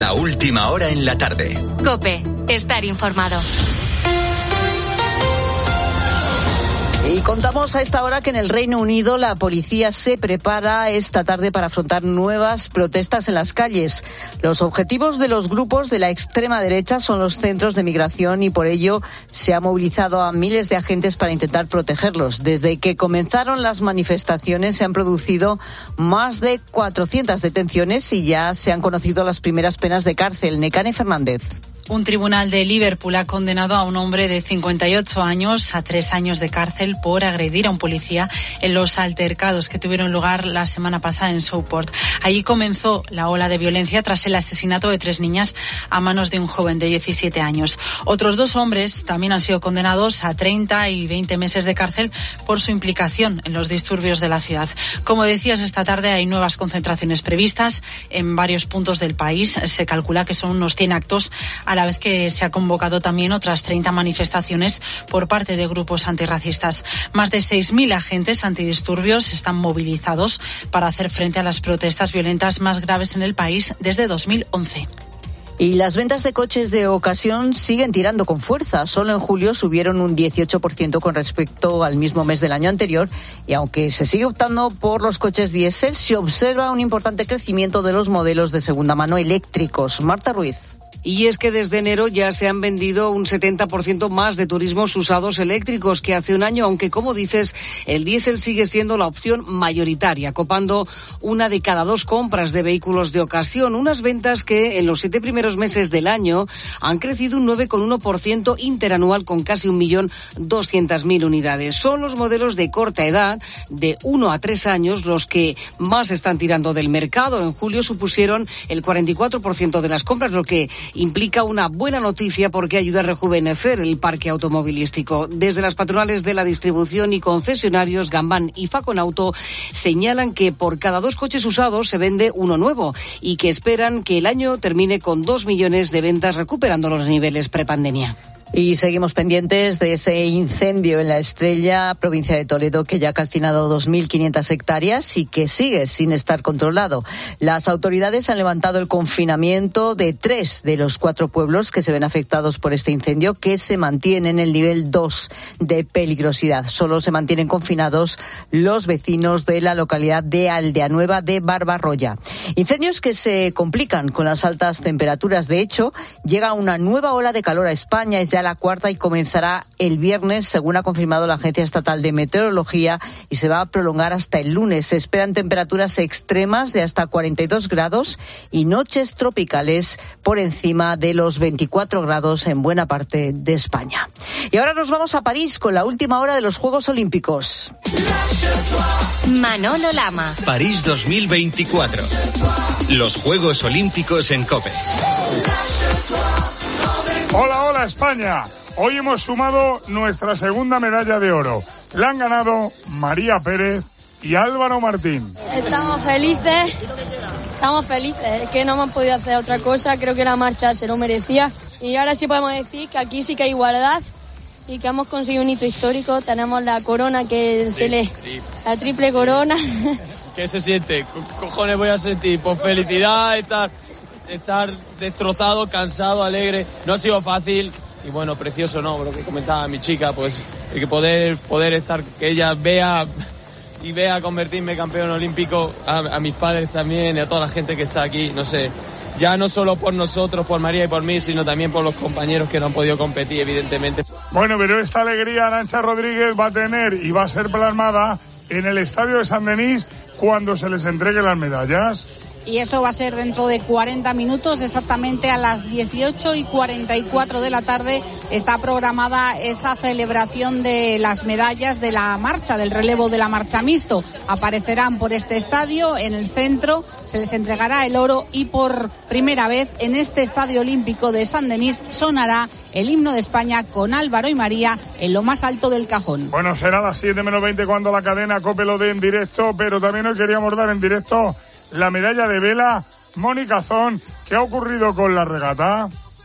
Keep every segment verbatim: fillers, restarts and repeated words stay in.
La última hora en la tarde. COPE, estar informado. Y contamos a esta hora que en el Reino Unido la policía se prepara esta tarde para afrontar nuevas protestas en las calles. Los objetivos de los grupos de la extrema derecha son los centros de migración y por ello se ha movilizado a miles de agentes para intentar protegerlos. Desde que comenzaron las manifestaciones se han producido más de cuatrocientas detenciones y ya se han conocido las primeras penas de cárcel. Nekane Fernández. Un tribunal de Liverpool ha condenado a un hombre de cincuenta y ocho años a tres años de cárcel por agredir a un policía en los altercados que tuvieron lugar la semana pasada en Southport. Allí comenzó la ola de violencia tras el asesinato de tres niñas a manos de un joven de diecisiete años. Otros dos hombres también han sido condenados a treinta y veinte meses de cárcel por su implicación en los disturbios de la ciudad. Como decías, esta tarde hay nuevas concentraciones previstas en varios puntos del país. Se calcula que son unos cien actos a la vez que se ha convocado también otras treinta manifestaciones por parte de grupos antirracistas. Más de seis mil agentes antidisturbios están movilizados para hacer frente a las protestas violentas más graves en el país desde dos mil once. Y las ventas de coches de ocasión siguen tirando con fuerza. Solo en julio subieron un dieciocho por ciento con respecto al mismo mes del año anterior. Y aunque se sigue optando por los coches diésel, se observa un importante crecimiento de los modelos de segunda mano eléctricos. Marta Ruiz. Y es que desde enero ya se han vendido un setenta por ciento más de turismos usados eléctricos que hace un año, aunque como dices, el diésel sigue siendo la opción mayoritaria, copando una de cada dos compras de vehículos de ocasión. Unas ventas que en los siete primeros meses del año han crecido un nueve coma uno por ciento interanual con casi un millón doscientas mil unidades. Son los modelos de corta edad, de uno a tres años, los que más están tirando del mercado. En julio supusieron el cuarenta y cuatro por ciento de las compras, lo que implica una buena noticia porque ayuda a rejuvenecer el parque automovilístico. Desde las patronales de la distribución y concesionarios, Gambán y Faconauto, señalan que por cada dos coches usados se vende uno nuevo y que esperan que el año termine con dos millones de ventas, recuperando los niveles prepandemia. Y seguimos pendientes de ese incendio en la Estrella, provincia de Toledo, que ya ha calcinado dos mil quinientas hectáreas y que sigue sin estar controlado. Las autoridades han levantado el confinamiento de tres de los cuatro pueblos que se ven afectados por este incendio, que se mantiene en el nivel dos de peligrosidad. Solo se mantienen confinados los vecinos de la localidad de Aldeanueva de Barbarroya. Incendios que se complican con las altas temperaturas. De hecho, llega una nueva ola de calor a España. Es ya la cuarta y comenzará el viernes, según ha confirmado la Agencia Estatal de Meteorología, y se va a prolongar hasta el lunes. Se esperan temperaturas extremas de hasta cuarenta y dos grados y noches tropicales por encima de los veinticuatro grados en buena parte de España. Y ahora nos vamos a París con la última hora de los Juegos Olímpicos. Manolo Lama. París dos mil veinticuatro. Los Juegos Olímpicos en COPE. Hola, hola España. Hoy hemos sumado nuestra segunda medalla de oro. La han ganado María Pérez y Álvaro Martín. Estamos felices, estamos felices. Es que no hemos podido hacer otra cosa. Creo que la marcha se lo merecía. Y ahora sí podemos decir que aquí sí que hay igualdad y que hemos conseguido un hito histórico. Tenemos la corona que se le... la triple corona. ¿Qué se siente? ¿Qué cojones voy a sentir? Pues felicidad, estar... estar destrozado, cansado, alegre. No ha sido fácil y bueno, precioso, ¿no? Lo que comentaba mi chica, pues que poder poder estar, que ella vea y vea convertirme campeón olímpico, a, a mis padres también y a toda la gente que está aquí, no sé, ya no solo por nosotros, por María y por mí, sino también por los compañeros que no han podido competir, evidentemente. Bueno, pero esta alegría Arantxa Rodríguez va a tener y va a ser plasmada en el estadio de San Denis cuando se les entreguen las medallas. Y eso va a ser dentro de cuarenta minutos, exactamente a las dieciocho y cuarenta y cuatro de la tarde. Está programada esa celebración de las medallas de la marcha, del relevo de la marcha mixto. Aparecerán por este estadio, en el centro, se les entregará el oro y por primera vez en este estadio olímpico de San Denis sonará el himno de España con Álvaro y María en lo más alto del cajón. Bueno, será a las siete menos veinte cuando la cadena COPE lo dé en directo, pero también hoy queríamos dar en directo la medalla de vela. Mónica Zón, ¿qué ha ocurrido con la regata?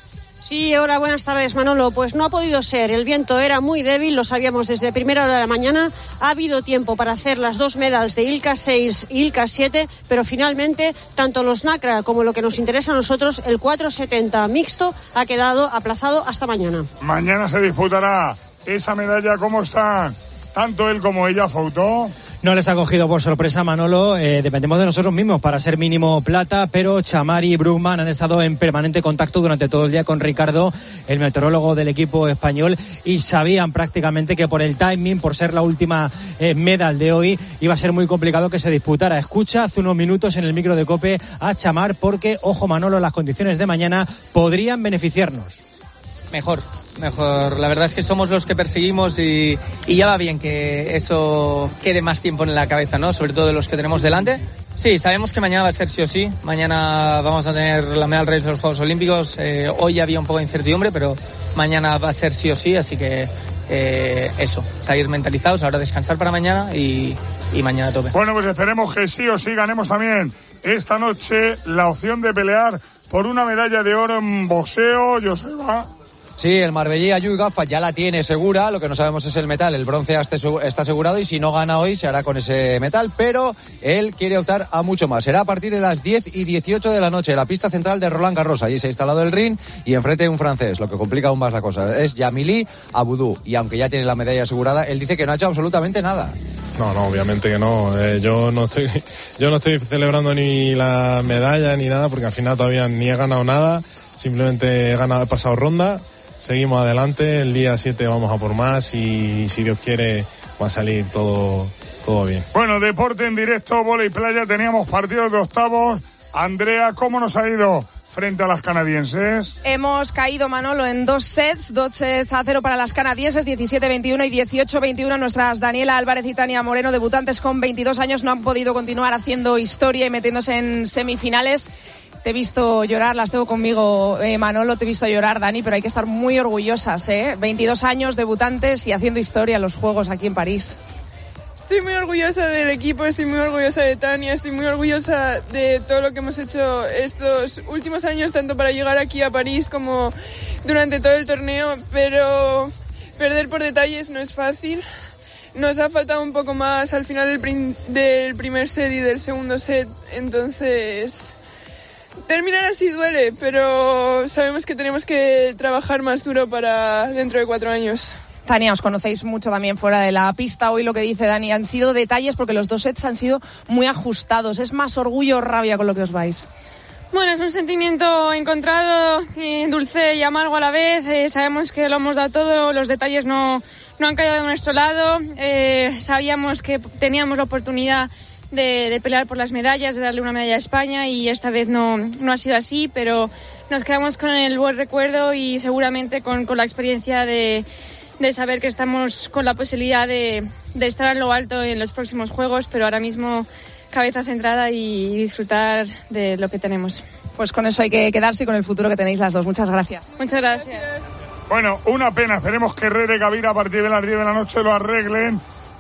Sí, hola, buenas tardes, Manolo. Pues no ha podido ser, el viento era muy débil, lo sabíamos desde primera hora de la mañana. Ha habido tiempo para hacer las dos medals de Ilka seis y Ilka siete, pero finalmente tanto los Nacra como lo que nos interesa a nosotros, el cuatrocientos setenta mixto, ha quedado aplazado hasta mañana. Mañana se disputará esa medalla. ¿Cómo están tanto él como ella, Foutó? No les ha cogido por sorpresa, Manolo. Eh, dependemos de nosotros mismos para ser mínimo plata, pero Chamari y Brugman han estado en permanente contacto durante todo el día con Ricardo, el meteorólogo del equipo español, y sabían prácticamente que por el timing, por ser la última eh, medal de hoy, iba a ser muy complicado que se disputara. Escucha hace unos minutos en el micro de COPE a Chamar, porque, ojo, Manolo, las condiciones de mañana podrían beneficiarnos. Mejor, mejor. La verdad es que somos los que perseguimos y, y ya va bien que eso quede más tiempo en la cabeza, ¿no? Sobre todo de los que tenemos delante. Sí, sabemos que mañana va a ser sí o sí. Mañana vamos a tener la medalla de los Juegos Olímpicos. Eh, hoy había un poco de incertidumbre, pero mañana va a ser sí o sí, así que eh, eso, salir mentalizados, ahora descansar para mañana y, y mañana a tope. Bueno, pues esperemos que sí o sí ganemos también esta noche la opción de pelear por una medalla de oro en boxeo. Joseba. Sí, el marbellí Ayuy Gafa ya la tiene segura, lo que no sabemos es el metal, el bronce está asegurado y si no gana hoy se hará con ese metal, pero él quiere optar a mucho más. Será a partir de las diez y dieciocho de la noche, la pista central de Roland Garros. Allí se ha instalado el ring y enfrente un francés, lo que complica aún más la cosa. Es Yamili Aboudou y aunque ya tiene la medalla asegurada, él dice que no ha hecho absolutamente nada. No, no, obviamente que no. Eh, yo no estoy, yo no estoy celebrando ni la medalla ni nada porque al final todavía ni he ganado nada, simplemente he ganado, he pasado ronda. Seguimos adelante, el día siete vamos a por más y si Dios quiere va a salir todo, todo bien. Bueno, deporte en directo, vóley playa, teníamos partidos de octavos. Andrea, ¿cómo nos ha ido frente a las canadienses? Hemos caído, Manolo, en dos sets, dos sets a cero para las canadienses, diecisiete veintiuno y dieciocho veintiuno. Nuestras Daniela Álvarez y Tania Moreno, debutantes con veintidós años, no han podido continuar haciendo historia y metiéndose en semifinales. Te he visto llorar, las tengo conmigo, eh, Manolo, te he visto llorar, Dani, pero hay que estar muy orgullosas, ¿eh? veintidós años, debutantes y haciendo historia en los Juegos aquí en París. Estoy muy orgullosa del equipo, estoy muy orgullosa de Tania, estoy muy orgullosa de todo lo que hemos hecho estos últimos años, tanto para llegar aquí a París como durante todo el torneo, pero perder por detalles no es fácil. Nos ha faltado un poco más al final del, prim- del primer set y del segundo set, entonces terminar así duele, pero sabemos que tenemos que trabajar más duro para dentro de cuatro años. Tania, os conocéis mucho también fuera de la pista. Hoy lo que dice Dani han sido detalles porque los dos sets han sido muy ajustados. ¿Es más orgullo o rabia con lo que os vais? Bueno, es un sentimiento encontrado, dulce y amargo a la vez. Eh, sabemos que lo hemos dado todo, los detalles no, no han caído de nuestro lado. Eh, sabíamos que teníamos la oportunidad De, de pelear por las medallas, de darle una medalla a España y esta vez no, no ha sido así, pero nos quedamos con el buen recuerdo y seguramente con, con la experiencia de, de saber que estamos con la posibilidad de, de estar en lo alto en los próximos Juegos, pero ahora mismo cabeza centrada y disfrutar de lo que tenemos. Pues con eso hay que quedarse y con el futuro que tenéis las dos. Muchas gracias. Muchas gracias. Bueno, una pena, esperemos que Herrera y Gavira a partir de las diez de la noche lo arreglen.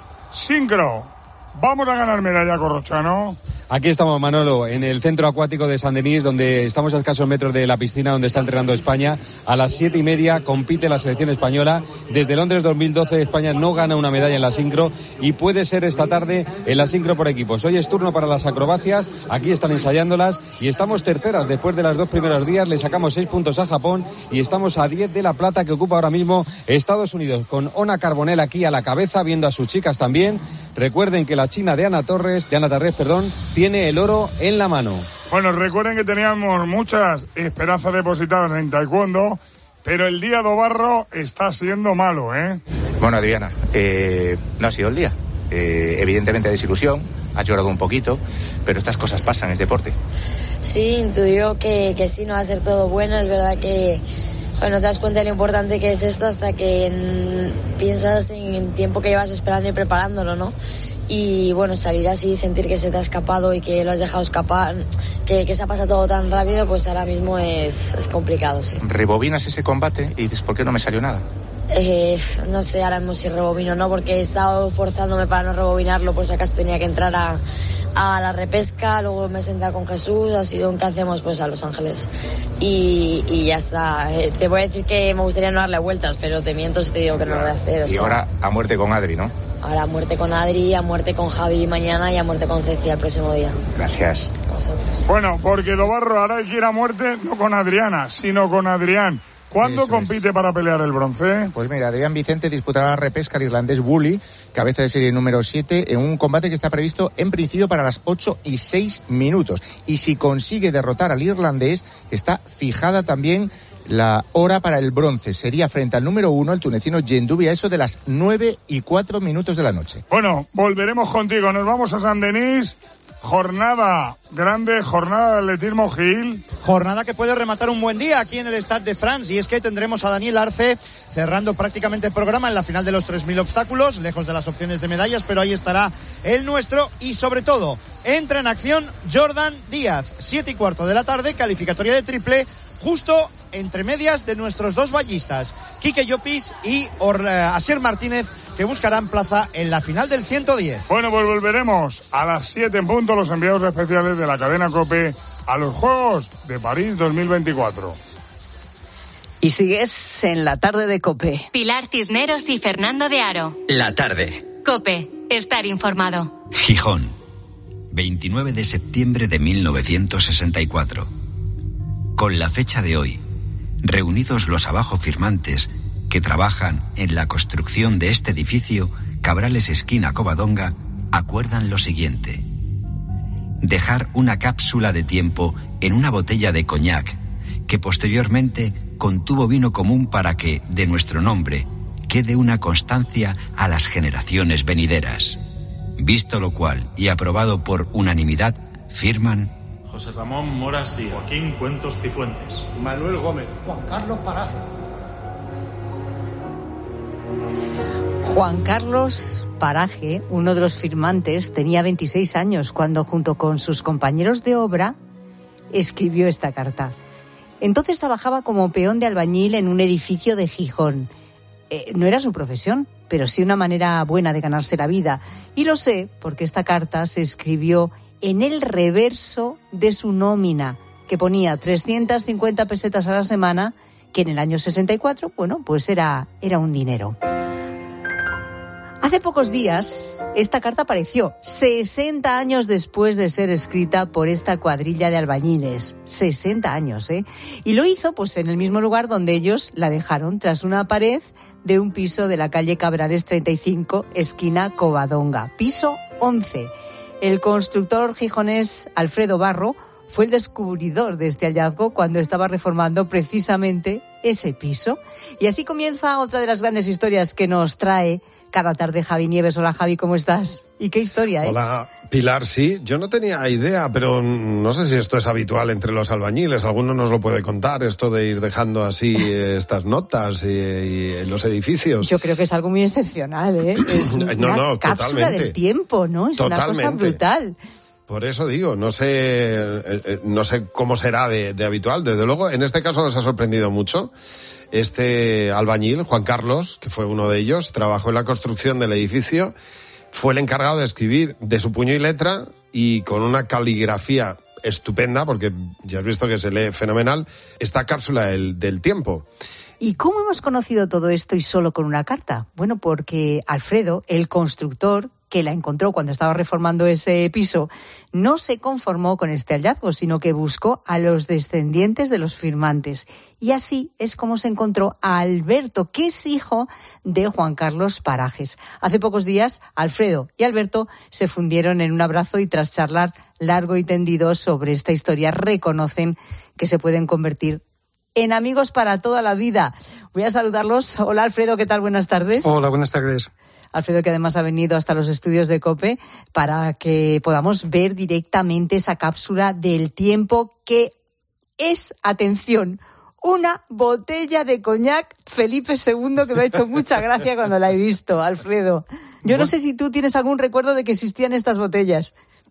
Sincro. Vamos a ganar medalla, Corrochano. Aquí estamos, Manolo, en el centro acuático de Saint-Denis, donde estamos a escasos metros de la piscina donde está entrenando España. A las siete y media compite la selección española. Desde Londres dos mil doce España no gana una medalla en la sincro y puede ser esta tarde en la sincro por equipos. Hoy es turno para las acrobacias, aquí están ensayándolas y estamos terceras. Después de los dos primeros días le sacamos seis puntos a Japón y estamos a diez de la plata que ocupa ahora mismo Estados Unidos, con Ona Carbonell aquí a la cabeza, viendo a sus chicas también. Recuerden que la china de Ana Torres, de Ana Tarrés, perdón, tiene el oro en la mano. Bueno, recuerden que teníamos muchas esperanzas depositadas en taekwondo, pero el día do barro está siendo malo, ¿eh? Bueno, Adriana, eh, no ha sido el día. Eh, evidentemente desilusión, ha llorado un poquito, pero estas cosas pasan, es deporte. Sí, intuyó que, que sí, no va a ser todo bueno. Es verdad que bueno, no te das cuenta de lo importante que es esto hasta que en, piensas en el tiempo que llevas esperando y preparándolo, ¿no? Y bueno, salir así, sentir que se te ha escapado y que lo has dejado escapar, que, que se ha pasado todo tan rápido, pues ahora mismo es, es complicado, sí. Rebobinas ese combate y dices, ¿por qué no me salió nada? Eh, no sé ahora mismo si rebobino o no, porque he estado forzándome para no rebobinarlo, por si acaso tenía que entrar a, a la repesca. Luego me he sentado con Jesús, ha sido un ¿qué hacemos? Pues a Los Ángeles y, y ya está. Eh, te voy a decir que me gustaría no darle vueltas, pero te miento si te digo que no lo voy a hacer. O y sea, ahora a muerte con Adri, ¿no? Ahora a muerte con Adri, a muerte con Javi mañana y a muerte con Ceci el próximo día. Gracias. Bueno, porque Dobarro ahora hay que ir a muerte no con Adriana, sino con Adrián. ¿Cuándo Eso compite es. para pelear el bronce? Pues mira, Adrián Vicente disputará la repesca al irlandés Woolley, cabeza de serie número siete, en un combate que está previsto en principio para las ocho y seis minutos. Y si consigue derrotar al irlandés, está fijada también la hora para el bronce. Sería frente al número uno, el tunecino Gendoubi, a eso de las nueve y cuatro minutos de la noche. Bueno, volveremos contigo. Nos vamos a San Denis. Jornada grande, jornada de atletismo, Gil. Jornada que puede rematar un buen día aquí en el Stade de France, y es que tendremos a Daniel Arce cerrando prácticamente el programa en la final de los tres mil obstáculos, lejos de las opciones de medallas, pero ahí estará el nuestro, y sobre todo entra en acción Jordan Díaz, siete y cuarto de la tarde, calificatoria de triple, justo entre medias de nuestros dos ballistas, Quique Llopis y Or- Asier Martínez, que buscarán plaza en la final del ciento diez. Bueno, pues volveremos a las siete en punto, los enviados especiales de la cadena COPE a los Juegos de París dos mil veinticuatro. Y sigues en la tarde de COPE. Pilar Cisneros y Fernando de Aro. La tarde. COPE, estar informado. Gijón, veintinueve de septiembre de mil novecientos sesenta y cuatro. Con la fecha de hoy, reunidos los abajo firmantes que trabajan en la construcción de este edificio, Cabrales esquina Covadonga, acuerdan lo siguiente: dejar una cápsula de tiempo en una botella de coñac que posteriormente contuvo vino común para que, de nuestro nombre, quede una constancia a las generaciones venideras. Visto lo cual y aprobado por unanimidad, firman José Ramón Moras Díaz, Joaquín Cuentos Cifuentes, Manuel Gómez, Juan Carlos Paraje. Juan Carlos Paraje, uno de los firmantes, tenía veintiséis años cuando, junto con sus compañeros de obra, escribió esta carta. Entonces trabajaba como peón de albañil en un edificio de Gijón. Eh, no era su profesión, pero sí una manera buena de ganarse la vida. Y lo sé porque esta carta se escribió en el reverso de su nómina, que ponía trescientas cincuenta pesetas a la semana, que en el año sesenta y cuatro, bueno, pues era, era un dinero. Hace pocos días, esta carta apareció, sesenta años después de ser escrita por esta cuadrilla de albañiles. sesenta años, ¿eh? Y lo hizo, pues, en el mismo lugar donde ellos la dejaron, tras una pared de un piso de la calle Cabrales treinta y cinco, esquina Covadonga, piso once. El constructor gijonés Alfredo Barro fue el descubridor de este hallazgo cuando estaba reformando precisamente ese piso. Y así comienza otra de las grandes historias que nos trae cada tarde Javi Nieves. Hola, Javi, ¿cómo estás? ¿Y qué historia, eh? Hola, Pilar, sí. Yo no tenía idea, pero no sé si esto es habitual entre los albañiles. Alguno nos lo puede contar, esto de ir dejando así estas notas y, y en los edificios. Yo creo que es algo muy excepcional, ¿eh? Es una no, no, cápsula totalmente. del tiempo, ¿no? Es Totalmente. Una cosa brutal. Por eso digo, no sé, no sé cómo será de, de habitual. Desde luego, en este caso nos ha sorprendido mucho. Este albañil, Juan Carlos, que fue uno de ellos, trabajó en la construcción del edificio, fue el encargado de escribir de su puño y letra y con una caligrafía estupenda, porque ya has visto que se lee fenomenal, esta cápsula del, del tiempo. ¿Y cómo hemos conocido todo esto y solo con una carta? Bueno, porque Alfredo, el constructor que la encontró cuando estaba reformando ese piso, no se conformó con este hallazgo, sino que buscó a los descendientes de los firmantes. Y así es como se encontró a Alberto, que es hijo de Juan Carlos Parajes. Hace pocos días, Alfredo y Alberto se fundieron en un abrazo y, tras charlar largo y tendido sobre esta historia, reconocen que se pueden convertir en amigos para toda la vida. Voy a saludarlos. Hola, Alfredo, ¿qué tal? Buenas tardes. Hola, buenas tardes. Alfredo, que además ha venido hasta los estudios de COPE para que podamos ver directamente esa cápsula del tiempo que es, atención, una botella de coñac Felipe segundo, que me ha hecho mucha gracia cuando la he visto, Alfredo. Yo no sé si tú tienes algún recuerdo de que existían estas botellas.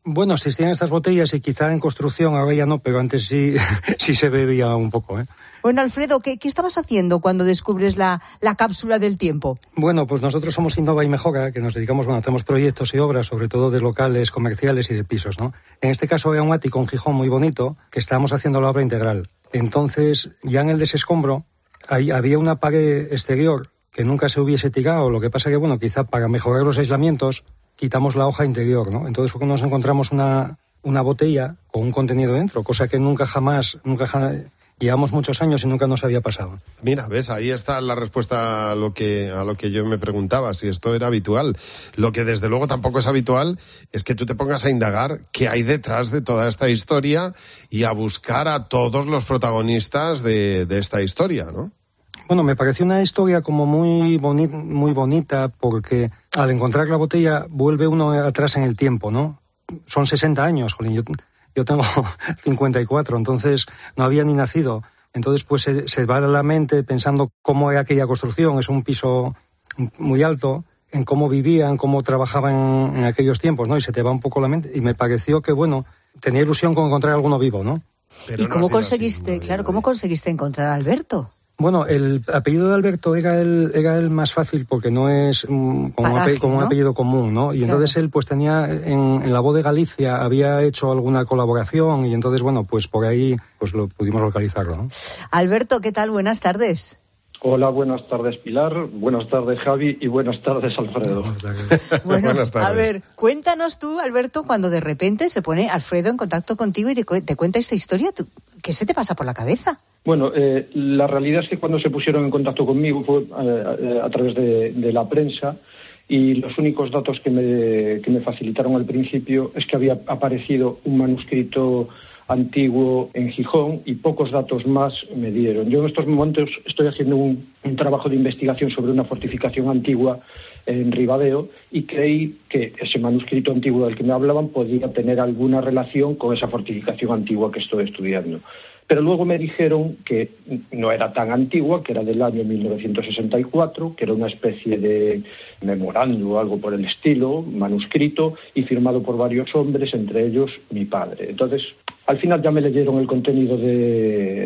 Bueno, existían estas botellas y quizá en construcción, ahora ya no, pero antes sí, sí se bebía un poco, ¿eh? Bueno, Alfredo, ¿qué, qué estabas haciendo cuando descubres la, la cápsula del tiempo? Bueno, pues nosotros somos Innova y Mejora, que nos dedicamos, bueno, hacemos proyectos y obras, sobre todo de locales, comerciales y de pisos, ¿no? En este caso era un ático en Gijón muy bonito, que estábamos haciendo la obra integral. Entonces, ya en el desescombro, ahí había una pared exterior que nunca se hubiese tirado, lo que pasa que, bueno, quizá para mejorar los aislamientos, quitamos la hoja interior, ¿no? Entonces fue cuando nos encontramos una, una botella con un contenido dentro, cosa que nunca jamás, nunca jamás... Llevamos muchos años y nunca nos había pasado. Mira, ves, ahí está la respuesta a lo que a lo que yo me preguntaba, si esto era habitual. Lo que desde luego tampoco es habitual es que tú te pongas a indagar qué hay detrás de toda esta historia y a buscar a todos los protagonistas de, de esta historia, ¿no? Bueno, me pareció una historia como muy, boni- muy bonita porque al encontrar la botella vuelve uno atrás en el tiempo, ¿no? Son sesenta años, jolín, yo... Yo tengo cincuenta y cuatro, entonces no había ni nacido. Entonces, pues se, se va a la mente pensando cómo era aquella construcción. Es un piso muy alto, en cómo vivían, cómo trabajaban en, en aquellos tiempos, ¿no? Y se te va un poco la mente. Y me pareció que, bueno, tenía ilusión con encontrar alguno vivo, ¿no? Pero ¿Y no cómo conseguiste, así, claro, cómo conseguiste encontrar a Alberto? Bueno, el apellido de Alberto era el, era el más fácil porque no es um, como, Paraje, un apellido, como ¿no? un apellido común, ¿no? Y claro. Entonces él pues tenía, en, en La Voz de Galicia había hecho alguna colaboración y entonces, bueno, pues por ahí pues lo pudimos localizarlo, ¿no? Alberto, ¿qué tal? Buenas tardes. Hola, buenas tardes Pilar, buenas tardes Javi y buenas tardes Alfredo. Bueno, buenas tardes. A ver, cuéntanos tú, Alberto, cuando de repente se pone Alfredo en contacto contigo y te, te cuenta esta historia, ¿tú, ¿qué se te pasa por la cabeza? Bueno, eh, la realidad es que cuando se pusieron en contacto conmigo fue eh, a través de, de la prensa y los únicos datos que me, que me facilitaron al principio es que había aparecido un manuscrito antiguo en Gijón y pocos datos más me dieron. Yo en estos momentos estoy haciendo un, un trabajo de investigación sobre una fortificación antigua en Ribadeo y creí que ese manuscrito antiguo del que me hablaban podía tener alguna relación con esa fortificación antigua que estoy estudiando. Pero luego me dijeron que no era tan antigua, que era del año mil novecientos sesenta y cuatro, que era una especie de memorando o algo por el estilo, manuscrito y firmado por varios hombres, entre ellos mi padre. Entonces, al final ya me leyeron el contenido de,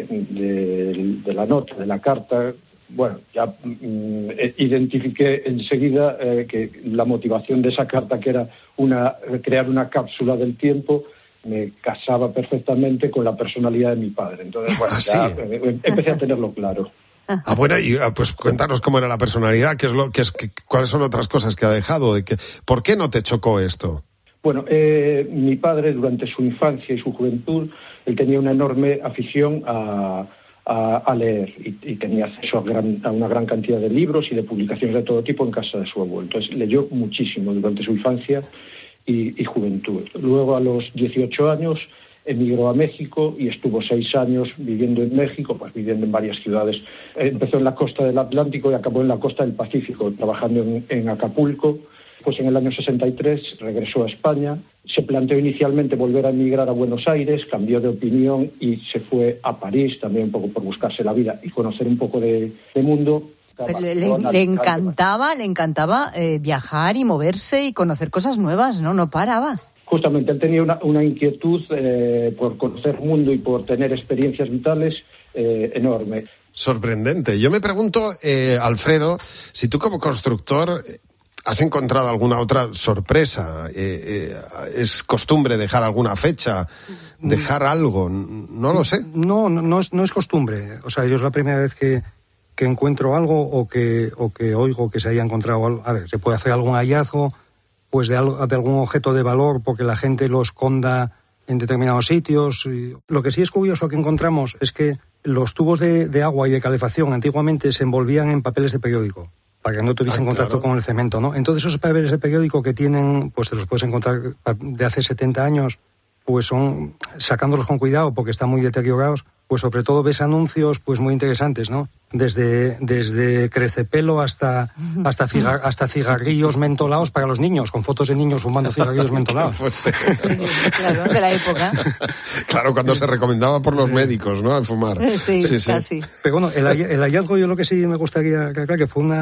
de, de la nota, de la carta. Bueno, ya mm, identifiqué enseguida eh, que la motivación de esa carta, que era una, crear una cápsula del tiempo, me casaba perfectamente con la personalidad de mi padre. Entonces, bueno, ¿Ah, ya sí? empecé a tenerlo claro. Ah, bueno, y pues cuéntanos cómo era la personalidad, qué es lo, qué es, qué, cuáles son otras cosas que ha dejado, de que, ¿por qué no te chocó esto? Bueno, eh, mi padre durante su infancia y su juventud, él tenía una enorme afición a, a, a leer y, y tenía acceso a, gran, a una gran cantidad de libros y de publicaciones de todo tipo en casa de su abuelo. Entonces leyó muchísimo durante su infancia y, y juventud. Luego, a los dieciocho años, emigró a México y estuvo seis años viviendo en México, pues viviendo en varias ciudades. Empezó en la costa del Atlántico y acabó en la costa del Pacífico, trabajando en, en Acapulco. Pues en el año sesenta y tres regresó a España. Se planteó inicialmente volver a emigrar a Buenos Aires, cambió de opinión y se fue a París, también un poco por buscarse la vida y conocer un poco de, de mundo. Pero le, le, le encantaba, le encantaba eh, viajar y moverse y conocer cosas nuevas, ¿no? No paraba. Justamente, él tenía una, una inquietud eh, por conocer mundo y por tener experiencias vitales eh, enorme. Sorprendente. Yo me pregunto, eh, Alfredo, si tú como constructor has encontrado alguna otra sorpresa. Eh, eh, ¿Es costumbre dejar alguna fecha, dejar algo? No lo sé. No, no, no, es, no es costumbre. O sea, yo es la primera vez que... que encuentro algo o que o que oigo que se haya encontrado algo. A ver, se puede hacer algún hallazgo pues de, algo, de algún objeto de valor porque la gente lo esconda en determinados sitios. Y lo que sí es curioso que encontramos es que los tubos de, de agua y de calefacción antiguamente se envolvían en papeles de periódico para que no tuviesen ah, contacto claro. con el cemento, ¿no? Entonces esos papeles de periódico que tienen, pues te los puedes encontrar de hace setenta años, pues son, sacándolos con cuidado porque están muy deteriorados, pues sobre todo ves anuncios pues muy interesantes, ¿no? Desde, desde crecepelo hasta, hasta, cigar, hasta cigarrillos mentolados para los niños, con fotos de niños fumando cigarrillos mentolados. Sí, claro, de la época. Claro, cuando se recomendaba por los médicos, ¿no? Al fumar. Sí, sí, sí. Casi. Pero bueno, el, el hallazgo yo lo que sí me gustaría aclarar que fue una,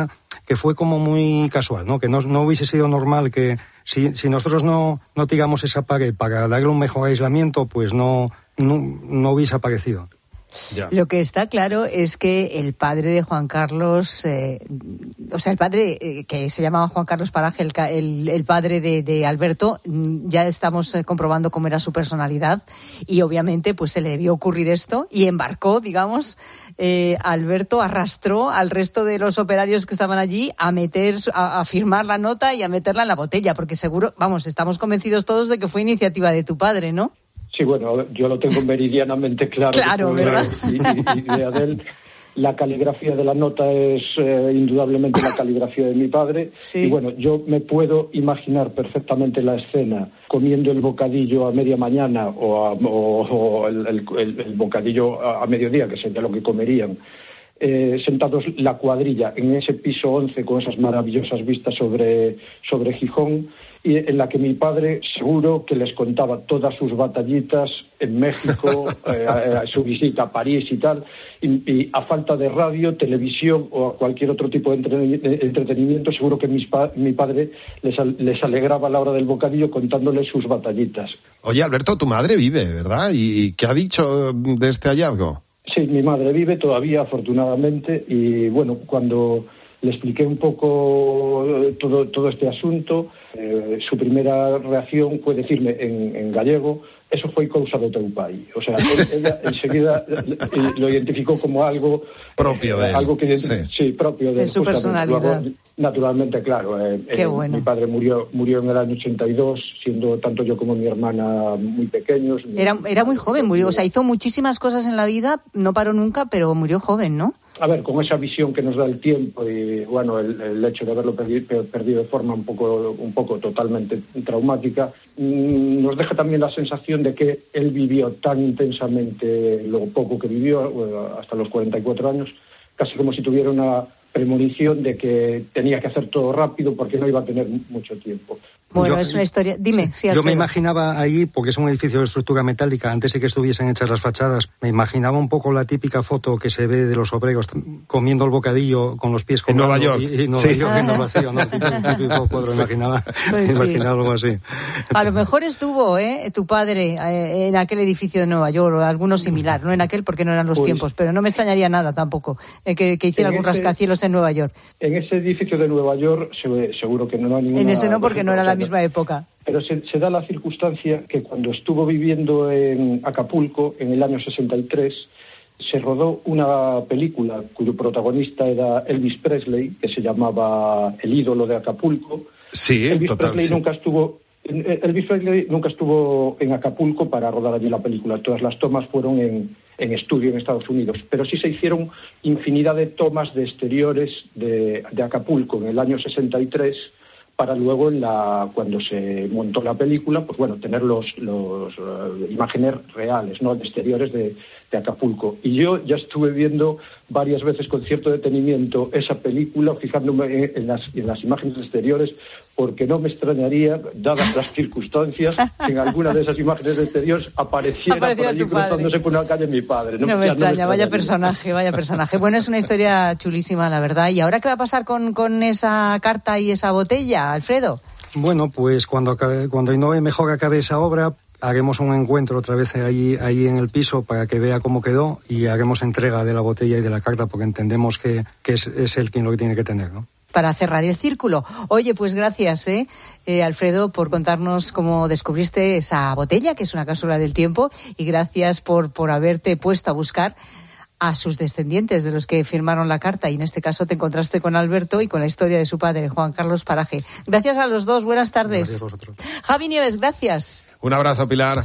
que fue como muy casual, ¿no? Que no, no hubiese sido normal que si, si nosotros no, no tiramos esa pared para darle un mejor aislamiento, pues no, no, no hubiese aparecido. Ya. Lo que está claro es que el padre de Juan Carlos, eh, o sea, el padre eh, que se llamaba Juan Carlos Paraje, el, el, el padre de, de Alberto, ya estamos eh, comprobando cómo era su personalidad y obviamente pues se le debió ocurrir esto y embarcó, digamos, eh, Alberto arrastró al resto de los operarios que estaban allí a meter, a, a firmar la nota y a meterla en la botella, porque seguro, vamos, estamos convencidos todos de que fue iniciativa de tu padre, ¿no? Sí, bueno, yo lo tengo meridianamente claro. Claro, ¿verdad? Y, y, y de Adel, la caligrafía de la nota es eh, indudablemente la caligrafía de mi padre. Sí. Y bueno, yo me puedo imaginar perfectamente la escena comiendo el bocadillo a media mañana o, a, o, o el, el, el bocadillo a, a mediodía, que sería lo que comerían. Eh, sentados la cuadrilla en ese piso once con esas maravillosas vistas sobre, sobre Gijón, y en la que mi padre seguro que les contaba todas sus batallitas en México, eh, a, a su visita a París y tal, y, y a falta de radio, televisión o cualquier otro tipo de entretenimiento, seguro que mis pa- mi padre les, les alegraba a la hora del bocadillo contándoles sus batallitas. Oye, Alberto, tu madre vive, ¿verdad? ¿Y qué ha dicho de este hallazgo? Sí, mi madre vive todavía, afortunadamente, y bueno, cuando le expliqué un poco todo, todo este asunto, eh, su primera reacción fue decirme en, en gallego: eso fue causa do teu pai. O sea, ella enseguida lo identificó como algo propio de él. Algo que, sí. sí, propio de, de su personalidad. Luego, naturalmente, claro. Eh, Qué eh, bueno. Mi padre murió murió en el año ochenta y dos, siendo tanto yo como mi hermana muy pequeños. Era, era muy joven, murió, o sea, hizo muchísimas cosas en la vida, no paró nunca, pero murió joven, ¿no? A ver, con esa visión que nos da el tiempo y, bueno, el, el hecho de haberlo perdi, perdido de forma un poco, un poco totalmente traumática, mmm, nos deja también la sensación de que él vivió tan intensamente lo poco que vivió, bueno, hasta los cuarenta y cuatro años, casi como si tuviera una premonición de que tenía que hacer todo rápido porque no iba a tener mucho tiempo. Bueno, yo, es una historia. Dime, sí, Yo me imaginaba ahí, porque es un edificio de estructura metálica, antes de que estuviesen hechas las fachadas, me imaginaba un poco la típica foto que se ve de los obreros comiendo el bocadillo con los pies en Nueva York. Y, y Nueva sí. York en el vacío, ¿no? El típico cuadro, Sí. imaginaba, Pues sí. imaginaba algo así. A lo mejor estuvo ¿eh? tu padre eh, en aquel edificio de Nueva York o alguno similar, no en aquel porque no eran los Pues, tiempos, pero no me extrañaría nada tampoco eh, que, que hiciera en algún ese- rascacielos en Nueva York. En ese edificio de Nueva York se, seguro que no hay ninguna... En ese no, porque no era la misma época. Pero se, se da la circunstancia que cuando estuvo viviendo en Acapulco, en el año sesenta y tres, se rodó una película cuyo protagonista era Elvis Presley, que se llamaba El ídolo de Acapulco. Sí, Elvis total. Presley sí. nunca estuvo... Elvis Presley nunca estuvo en Acapulco para rodar allí la película. Todas las tomas fueron en, en estudio en Estados Unidos. Pero sí se hicieron infinidad de tomas de exteriores de, de Acapulco en el año sesenta y tres, para luego, en la, cuando se montó la película, pues bueno, tener los, los uh, imágenes reales, ¿no?, de exteriores de, de Acapulco. Y yo ya estuve viendo varias veces con cierto detenimiento esa película, fijándome en, en, las, en las imágenes exteriores, porque no me extrañaría, dadas las circunstancias, que en alguna de esas imágenes exteriores apareciera Apareciera por allí tu padre. cruzándose por una calle mi padre. No, No, me Ya extraña, vaya extrañaría. personaje, vaya personaje. Bueno, es una historia chulísima, la verdad. ¿Y ahora qué va a pasar con, con esa carta y esa botella, Alfredo? Bueno, pues cuando acabe, cuando Innove mejor acabe esa obra, haremos un encuentro otra vez ahí, ahí en el piso para que vea cómo quedó y haremos entrega de la botella y de la carta porque entendemos que, que es, es él quien lo que tiene que tener, ¿no? Para cerrar el círculo. Oye, pues gracias, ¿eh? Eh, Alfredo, por contarnos cómo descubriste esa botella, que es una cápsula del tiempo, y gracias por, por haberte puesto a buscar a sus descendientes, de los que firmaron la carta, y en este caso te encontraste con Alberto y con la historia de su padre, Juan Carlos Paraje. Gracias a los dos, buenas tardes. Gracias a vosotros. Javi Nieves, gracias. Un abrazo, Pilar.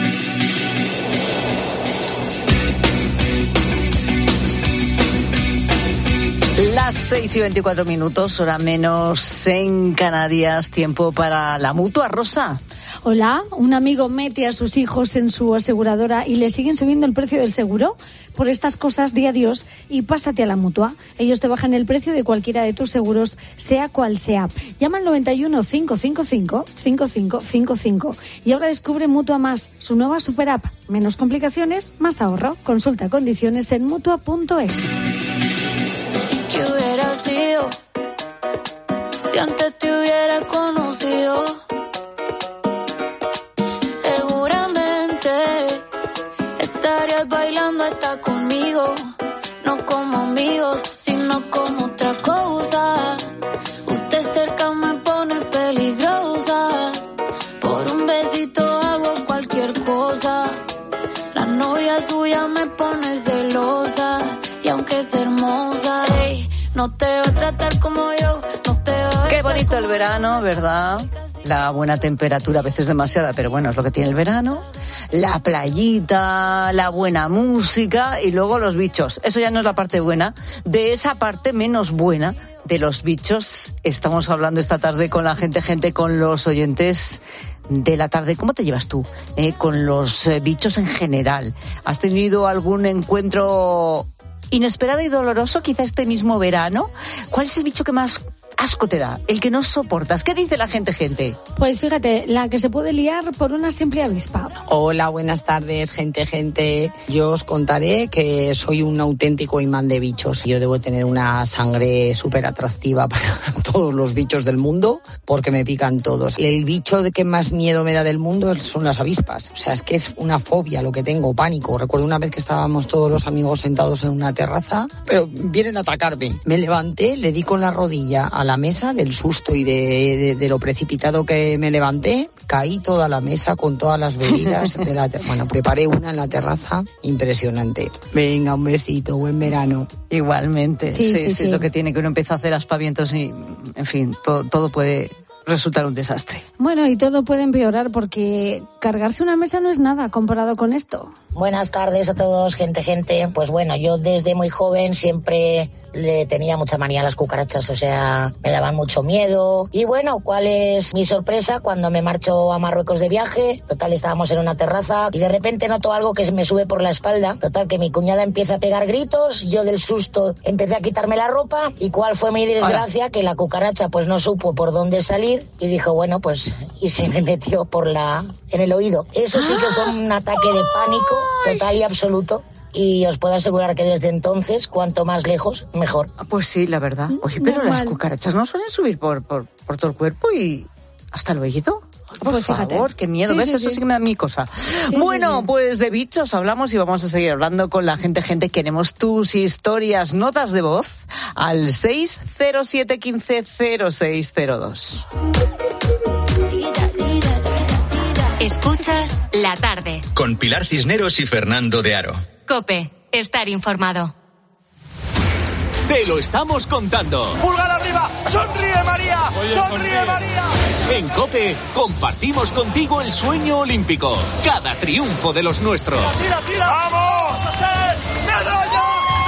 Las seis y veinticuatro minutos, hora menos en Canarias, tiempo para la Mutua. Rosa. Hola, un amigo mete a sus hijos en su aseguradora y le siguen subiendo el precio del seguro. Por estas cosas, di adiós y pásate a la Mutua. Ellos te bajan el precio de cualquiera de tus seguros, sea cual sea. Llama al noventa y uno, cinco cinco cinco, cinco cinco cinco cinco. Y ahora descubre Mutua Más, su nueva super app. Menos complicaciones, más ahorro. Consulta condiciones en mutua punto es. Que hubiera sido Si antes te hubiera conocido, seguramente estarías bailando, estás conmigo. No como amigos, sino como otra cosa. Usted cerca me pone peligrosa. Por un besito hago cualquier cosa. La novia suya me pone celosa. Y aunque es hermosa, hey, no te va a tratar como yo, no te va a... Qué bonito el verano, ¿verdad? La buena temperatura, a veces demasiada, pero bueno, es lo que tiene el verano. La playita, la buena música y luego los bichos. Eso ya no es la parte buena. De esa parte menos buena de los bichos estamos hablando esta tarde con la gente, gente, con los oyentes de la tarde. ¿Cómo te llevas tú eh, con los eh, bichos en general? ¿Has tenido algún encuentro inesperado y doloroso quizá este mismo verano? ¿Cuál es el bicho que más asco te da? El que no soportas. ¿Qué dice la gente, gente? Pues fíjate, la que se puede liar por una simple avispa. Hola, buenas tardes, gente, gente. Yo os contaré que soy un auténtico imán de bichos. Yo debo tener una sangre súper atractiva para todos los bichos del mundo, porque me pican todos. El bicho de que más miedo me da del mundo son las avispas. O sea, es que es una fobia lo que tengo, pánico. Recuerdo una vez que estábamos todos los amigos sentados en una terraza, pero vienen a atacarme. Me levanté, le di con la rodilla a la mesa del susto y de, de, de lo precipitado que me levanté. Caí toda la mesa con todas las bebidas de la ter- bueno, preparé una en la terraza, impresionante. Venga, un besito, buen verano. Igualmente, sí, Sí, sí, sí, sí, sí. es lo que tiene, que uno empieza a hacer aspavientos y, en fin, todo, todo puede resultar un desastre. Bueno, y todo puede empeorar porque cargarse una mesa no es nada comparado con esto. Buenas tardes a todos, gente, gente. Pues bueno, yo desde muy joven siempre le tenía mucha manía a las cucarachas, o sea, me daban mucho miedo. Y bueno, ¿cuál es mi sorpresa cuando me marcho a Marruecos de viaje? Total, estábamos en una terraza y de repente noto algo que se me sube por la espalda. Total, que mi cuñada empieza a pegar gritos, yo del susto empecé a quitarme la ropa. ¿Y cuál fue mi desgracia? Que la cucaracha pues no supo por dónde salir y dijo, bueno, pues, y se me metió por la, en el oído. Eso sí que fue un ataque de pánico total y absoluto. Y os puedo asegurar que desde entonces, cuanto más lejos, mejor. Pues sí, la verdad. Oye, pero Normal. las cucarachas no suelen subir por, por, por todo el cuerpo y hasta el oído. Por Pues favor, fíjate. qué miedo. Sí, ¿Ves? sí, Eso sí. sí que me da mi cosa. Sí, bueno, sí, sí. pues de bichos hablamos y vamos a seguir hablando con la gente. Gente, queremos tus historias, notas de voz al seis cero siete uno cinco cero seis cero dos. Escuchas La Tarde. Con Pilar Cisneros y Fernando de Aro. COPE. Estar informado. Te lo estamos contando. ¡Pulgar arriba! ¡Sonríe, María! Oye, ¡Sonríe, sonríe. María! En COPE compartimos contigo el sueño olímpico. Cada triunfo de los nuestros. ¡Tira, tira! ¡Vamos a ser medalla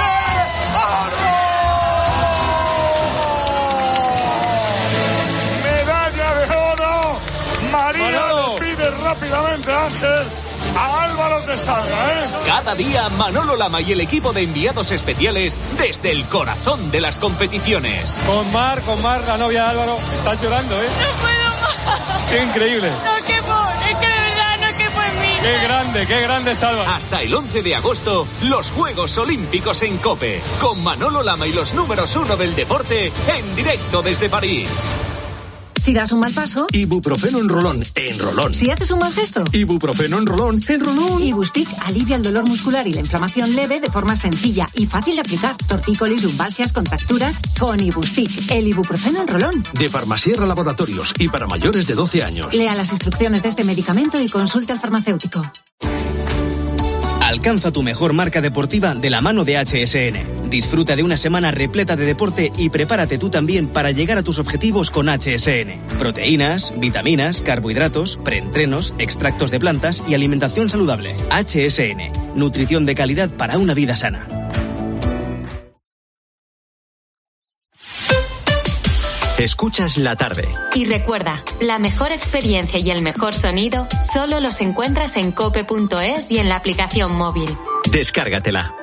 Medalla de oro. María Manolo. le pide rápidamente, Ángel, a Álvaro que salga, ¿eh? Cada día Manolo Lama y el equipo de enviados especiales desde el corazón de las competiciones. Con Mar, con Mar, la novia de Álvaro, está llorando, ¿eh? No puedo más. Qué increíble. No quepo, es que de verdad no quepo en mí. Qué grande, qué grande es Álvaro. Hasta el once de agosto, los Juegos Olímpicos en COPE. Con Manolo Lama y los números uno del deporte en directo desde París. Si das un mal paso, Ibuprofeno en rolón, en rolón. si haces un mal gesto, Ibuprofeno en rolón, en rolón. Ibustic alivia el dolor muscular y la inflamación leve de forma sencilla y fácil de aplicar. Tortícolis, lumbalgias, contracturas, con Ibustic, el ibuprofeno en rolón. De Farmasierra Laboratorios y para mayores de doce años. Lea las instrucciones de este medicamento y consulte al farmacéutico. Alcanza tu mejor marca deportiva de la mano de H S N. Disfruta de una semana repleta de deporte y prepárate tú también para llegar a tus objetivos con H S N. Proteínas, vitaminas, carbohidratos, preentrenos, extractos de plantas y alimentación saludable. H S N. Nutrición de calidad para una vida sana. Escuchas La Tarde. Y recuerda, la mejor experiencia y el mejor sonido solo los encuentras en cope punto es y en la aplicación móvil. Descárgatela.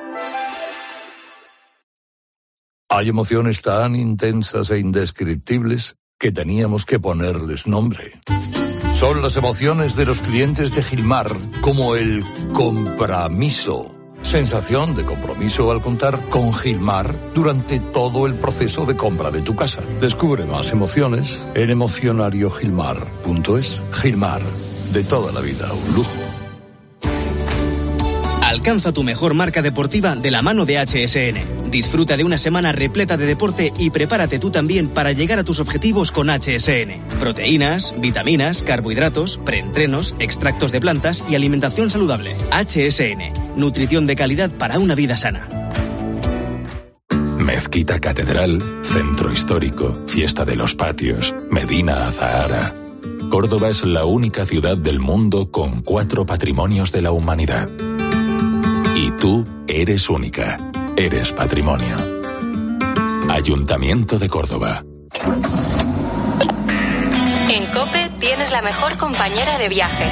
Hay emociones tan intensas e indescriptibles que teníamos que ponerles nombre. Son las emociones de los clientes de Gilmar, como el compromiso. Sensación de compromiso al contar con Gilmar durante todo el proceso de compra de tu casa. Descubre más emociones en emocionario gilmar punto es. Gilmar, de toda la vida, un lujo. Alcanza tu mejor marca deportiva de la mano de H S N. Disfruta de una semana repleta de deporte y prepárate tú también para llegar a tus objetivos con H S N. Proteínas, vitaminas, carbohidratos, preentrenos, extractos de plantas y alimentación saludable. H S N. Nutrición de calidad para una vida sana. Mezquita Catedral, Centro Histórico, Fiesta de los Patios, Medina Azahara. Córdoba es la única ciudad del mundo con cuatro patrimonios de la humanidad. Y tú eres única, eres patrimonio. Ayuntamiento de Córdoba. En COPE tienes la mejor compañera de viaje.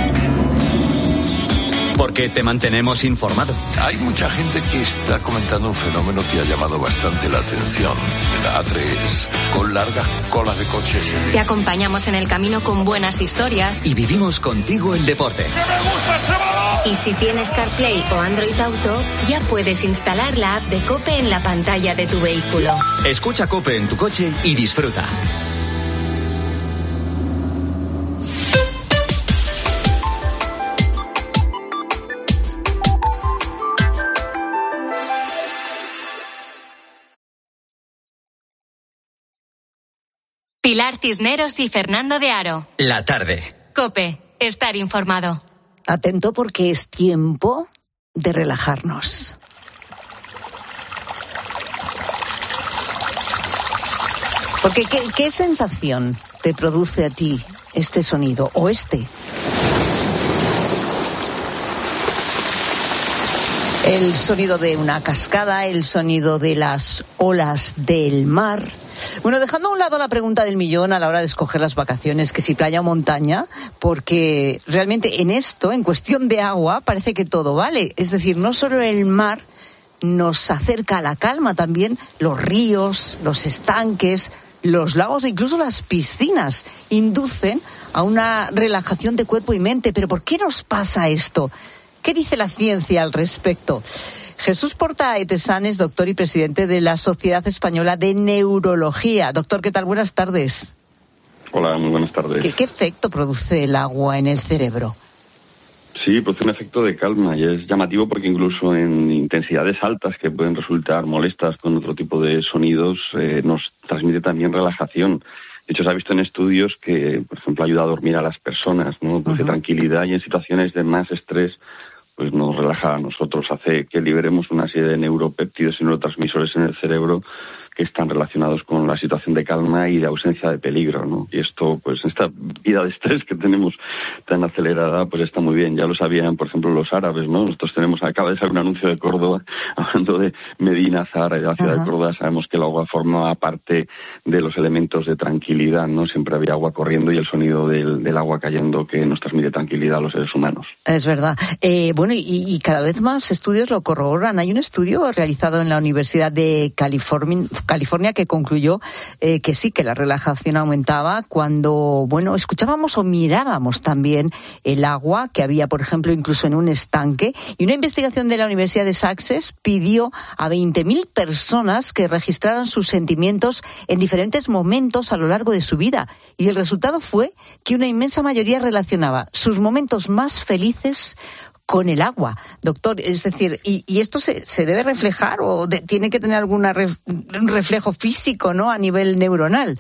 Porque te mantenemos informado. Hay mucha gente que está comentando un fenómeno que ha llamado bastante la atención. La A tres, con largas colas de coches. Te acompañamos en el camino con buenas historias. Y vivimos contigo el deporte. ¡Que me gusta este balón! Y si tienes CarPlay o Android Auto, ya puedes instalar la app de COPE en la pantalla de tu vehículo. Escucha COPE en tu coche y disfruta. Pilar Cisneros y Fernando de Aro. La tarde. COPE, estar informado. Atento porque es tiempo de relajarnos. Porque ¿qué, qué sensación te produce a ti este sonido o este? El sonido de una cascada, el sonido de las olas del mar. Bueno, dejando a un lado la pregunta del millón a la hora de escoger las vacaciones, que si playa o montaña, porque realmente en esto, en cuestión de agua, parece que todo vale. Es decir, no solo el mar nos acerca a la calma, también los ríos, los estanques, los lagos e incluso las piscinas inducen a una relajación de cuerpo y mente. Pero ¿por qué nos pasa esto? ¿Qué dice la ciencia al respecto? Jesús Porta-Etesán es doctor y presidente de la Sociedad Española de Neurología. Doctor, ¿qué tal? Buenas tardes. Hola, muy buenas tardes. ¿Qué, qué efecto produce el agua en el cerebro? Sí, produce un efecto de calma y es llamativo porque incluso en intensidades altas que pueden resultar molestas con otro tipo de sonidos, eh, nos transmite también relajación. De hecho, se ha visto en estudios que, por ejemplo, ayuda a dormir a las personas, ¿no? Produce uh-huh. tranquilidad y en situaciones de más estrés pues nos relaja a nosotros, hace que liberemos una serie de neuropéptidos y neurotransmisores en el cerebro que están relacionados con la situación de calma y de ausencia de peligro, ¿no? Y esto, pues, esta vida de estrés que tenemos tan acelerada, pues está muy bien. Ya lo sabían, por ejemplo, los árabes, ¿no? Nosotros tenemos, acaba de salir un anuncio de Córdoba, hablando de Medina Azahara y de la ciudad uh-huh. de Córdoba, sabemos que el agua formaba parte de los elementos de tranquilidad, ¿no? Siempre había agua corriendo y el sonido del, del agua cayendo que nos transmite tranquilidad a los seres humanos. Es verdad. Eh, bueno, y, y cada vez más estudios lo corroboran. Hay un estudio realizado en la Universidad de California, California que concluyó eh, que sí, que la relajación aumentaba cuando, bueno, escuchábamos o mirábamos también el agua que había, por ejemplo, incluso en un estanque. Y una investigación de la Universidad de Sussex pidió a veinte mil personas que registraran sus sentimientos en diferentes momentos a lo largo de su vida. Y el resultado fue que una inmensa mayoría relacionaba sus momentos más felices con el agua, doctor. Es decir, ¿y, y esto se, se debe reflejar o de, tiene que tener algún ref, reflejo físico, ¿no?, a nivel neuronal?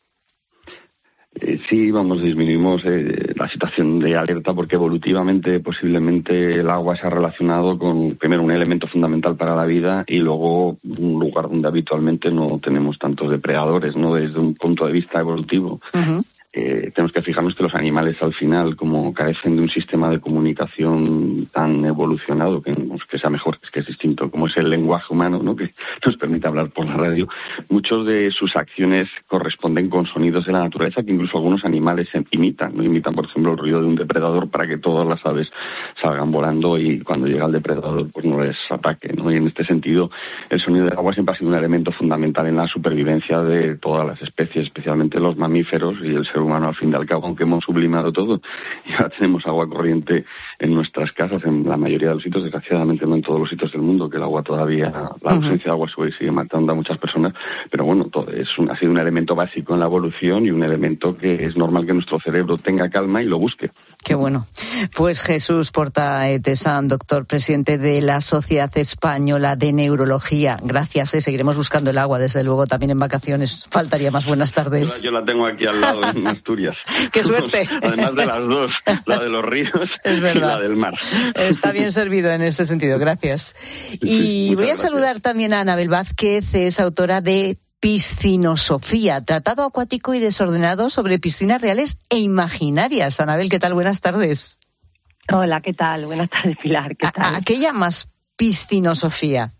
Eh, sí, vamos, disminuimos eh, la situación de alerta porque evolutivamente posiblemente el agua se ha relacionado con, primero, un elemento fundamental para la vida y luego un lugar donde habitualmente no tenemos tantos depredadores, ¿no?, desde un punto de vista evolutivo. Uh-huh. Eh, tenemos que fijarnos que los animales al final, como carecen de un sistema de comunicación tan evolucionado, que, que sea mejor, que es distinto, como es el lenguaje humano, ¿no?, que nos permite hablar por la radio, muchos de sus acciones corresponden con sonidos de la naturaleza que incluso algunos animales imitan, ¿no? Imitan, por ejemplo, el ruido de un depredador para que todas las aves salgan volando y cuando llega el depredador pues no les ataque, ¿no? Y en este sentido el sonido del agua siempre ha sido un elemento fundamental en la supervivencia de todas las especies, especialmente los mamíferos y el ser ser humano al fin y al cabo, aunque hemos sublimado todo. Y ahora tenemos agua corriente en nuestras casas, en la mayoría de los sitios, desgraciadamente no en todos los sitios del mundo, que el agua todavía, la ausencia de agua sigue matando a muchas personas, pero bueno, todo es un, ha sido un elemento básico en la evolución y un elemento que es normal que nuestro cerebro tenga calma y lo busque. Qué bueno. Pues Jesús Porta-Etesán, doctor, presidente de la Sociedad Española de Neurología. Gracias, ¿eh? Seguiremos buscando el agua, desde luego, también en vacaciones. Faltaría más. Buenas tardes. Yo la, yo la tengo aquí al lado, en Asturias. ¡Qué suerte! Además de las dos, la de los ríos es verdad. Y la del mar. Está bien servido en ese sentido, gracias. Y sí, voy a gracias. saludar también a Anabel Vázquez, es autora de Piscinosofía, tratado acuático y desordenado sobre piscinas reales e imaginarias. Anabel, ¿qué tal? Buenas tardes. Hola, ¿qué tal? Buenas tardes, Pilar. ¿Qué tal? ¿A, a qué llamas piscinosofía?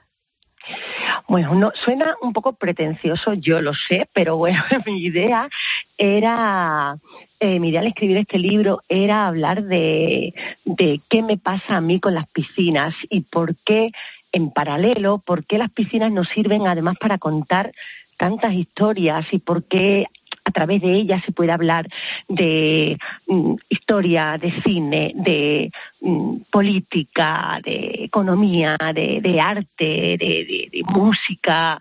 Bueno, no, suena un poco pretencioso, yo lo sé, pero bueno, mi idea era, eh, mi idea al escribir este libro era hablar de, de qué me pasa a mí con las piscinas y por qué, en paralelo, por qué las piscinas nos sirven además para contar tantas historias y por qué a través de ellas se puede hablar de mm, historia, de cine, de mm, política, de economía, de, de arte, de, de, de música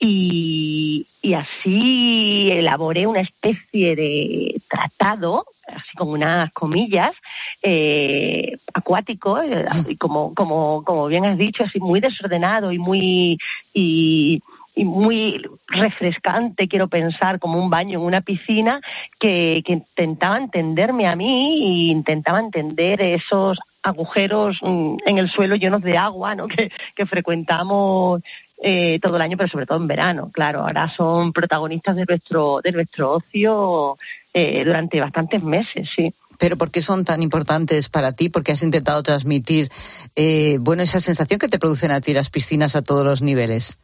y, y así elaboré una especie de tratado, así con unas comillas, eh, acuático, eh, y como, como, como bien has dicho, así muy desordenado y muy... Y, y muy refrescante, quiero pensar, como un baño en una piscina, que, que intentaba entenderme a mí e intentaba entender esos agujeros mm, en el suelo llenos de agua, ¿no? que, que frecuentamos eh, todo el año, pero sobre todo en verano. Claro, ahora son protagonistas de nuestro, de nuestro ocio eh, durante bastantes meses, sí. ¿Pero por qué son tan importantes para ti? ¿Por qué has intentado transmitir eh, bueno, esa sensación que te producen a ti las piscinas a todos los niveles?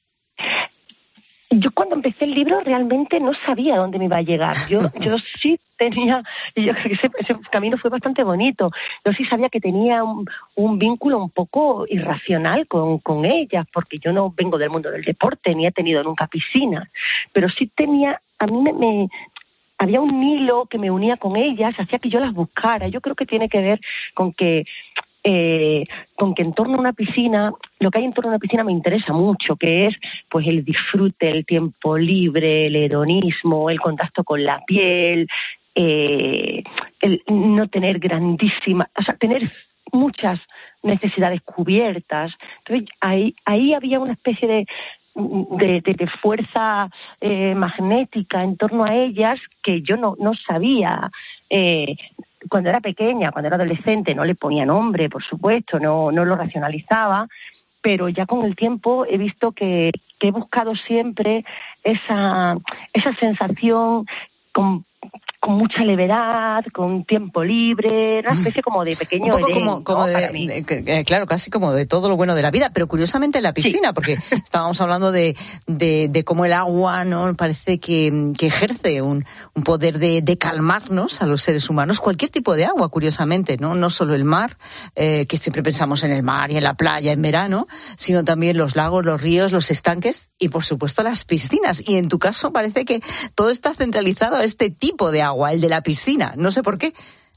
Yo cuando empecé el libro realmente no sabía dónde me iba a llegar. Yo, yo sí tenía, y yo creo que ese, ese camino fue bastante bonito. Yo sí sabía que tenía un, un vínculo un poco irracional con, con ellas, porque yo no vengo del mundo del deporte, ni he tenido nunca piscina. Pero sí tenía, a mí me, me había un hilo que me unía con ellas, hacía que yo las buscara. Yo creo que tiene que ver con que Eh, con que en torno a una piscina, lo que hay en torno a una piscina me interesa mucho, que es pues el disfrute, el tiempo libre, el hedonismo, el contacto con la piel, eh, el no tener grandísimas, o sea, tener muchas necesidades cubiertas. Entonces ahí, ahí había una especie de De, de, de fuerza eh, magnética en torno a ellas que yo no, no sabía. Eh, cuando era pequeña, cuando era adolescente, no le ponía nombre, por supuesto, no, no lo racionalizaba, pero ya con el tiempo he visto que, que he buscado siempre esa, esa sensación con con mucha levedad, con tiempo libre, una especie como de pequeño un poco Edén, como, como ¿no? de, de, de, claro, casi como de todo lo bueno de la vida, pero curiosamente en la piscina, sí. Porque estábamos hablando de, de, de cómo el agua, ¿no? Parece que, que ejerce un, un poder de, de calmarnos a los seres humanos, cualquier tipo de agua, curiosamente, no, no solo el mar, eh, que siempre pensamos en el mar y en la playa en verano, sino también los lagos, los ríos, los estanques y por supuesto las piscinas. Y en tu caso parece que todo está centralizado a este tipo de agua, el de la piscina, no sé por qué.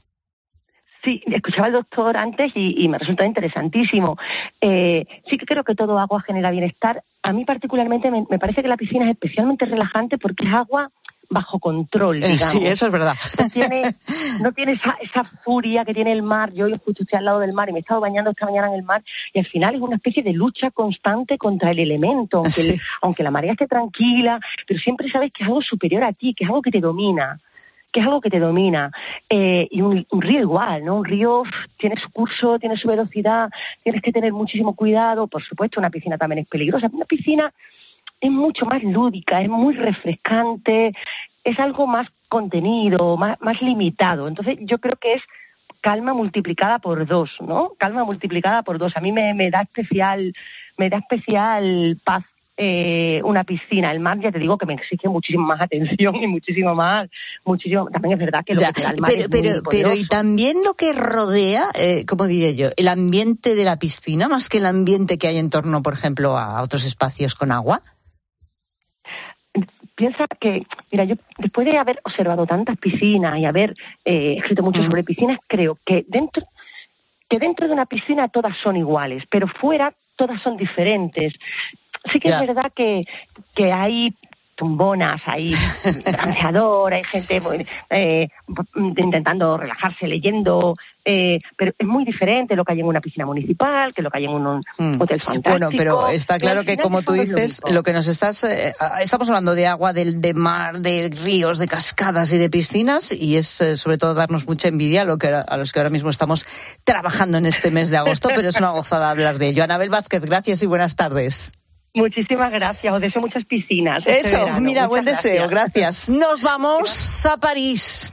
Sí, escuchaba al doctor antes y, y me resulta interesantísimo. Eh, sí que creo que todo agua genera bienestar. A mí particularmente me, me parece que la piscina es especialmente relajante porque es agua bajo control, digamos. Sí, eso es verdad. No tiene, no tiene esa, esa furia que tiene el mar. Yo justo estoy al lado del mar y me he estado bañando esta mañana en el mar y al final es una especie de lucha constante contra el elemento, aunque, sí. el, aunque la marea esté tranquila, pero siempre sabes que es algo superior a ti, que es algo que te domina. que es algo que te domina. Eh, y un, un río igual, ¿no? Un río tiene su curso, tiene su velocidad, tienes que tener muchísimo cuidado. Por supuesto, una piscina también es peligrosa. Una piscina es mucho más lúdica, es muy refrescante, es algo más contenido, más, más limitado. Entonces, yo creo que es calma multiplicada por dos, ¿no? Calma multiplicada por dos. A mí me, me da especial, me da especial paz. Eh, una piscina, el mar ya te digo que me exige muchísimo más atención y muchísimo más, muchísimo, también es verdad que lo ya, que te da el mar pero, es pero, muy pero y también lo que rodea, eh, ¿cómo diré yo? El ambiente de la piscina, más que el ambiente que hay en torno, por ejemplo, a otros espacios con agua. piensa que, mira, yo después de haber observado tantas piscinas y haber eh, escrito mucho mm. sobre piscinas, creo que dentro, que dentro de una piscina todas son iguales, pero fuera todas son diferentes. Sí que yeah. es verdad que, que hay tumbonas, hay transeador, hay gente eh, intentando relajarse leyendo, eh, pero es muy diferente lo que hay en una piscina municipal que lo que hay en un mm. hotel fantástico. Bueno, pero está claro que, como tú dices, lo, lo que nos estás... Eh, estamos hablando de agua, de, de mar, de ríos, de cascadas y de piscinas, y es eh, sobre todo darnos mucha envidia a, lo que, a los que ahora mismo estamos trabajando en este mes de agosto, pero es una gozada hablar de ello. Anabel Vázquez, gracias y buenas tardes. Muchísimas gracias, os deseo muchas piscinas. Eso, este verano. Mira, muchas buen gracias. deseo, gracias. Nos vamos a París.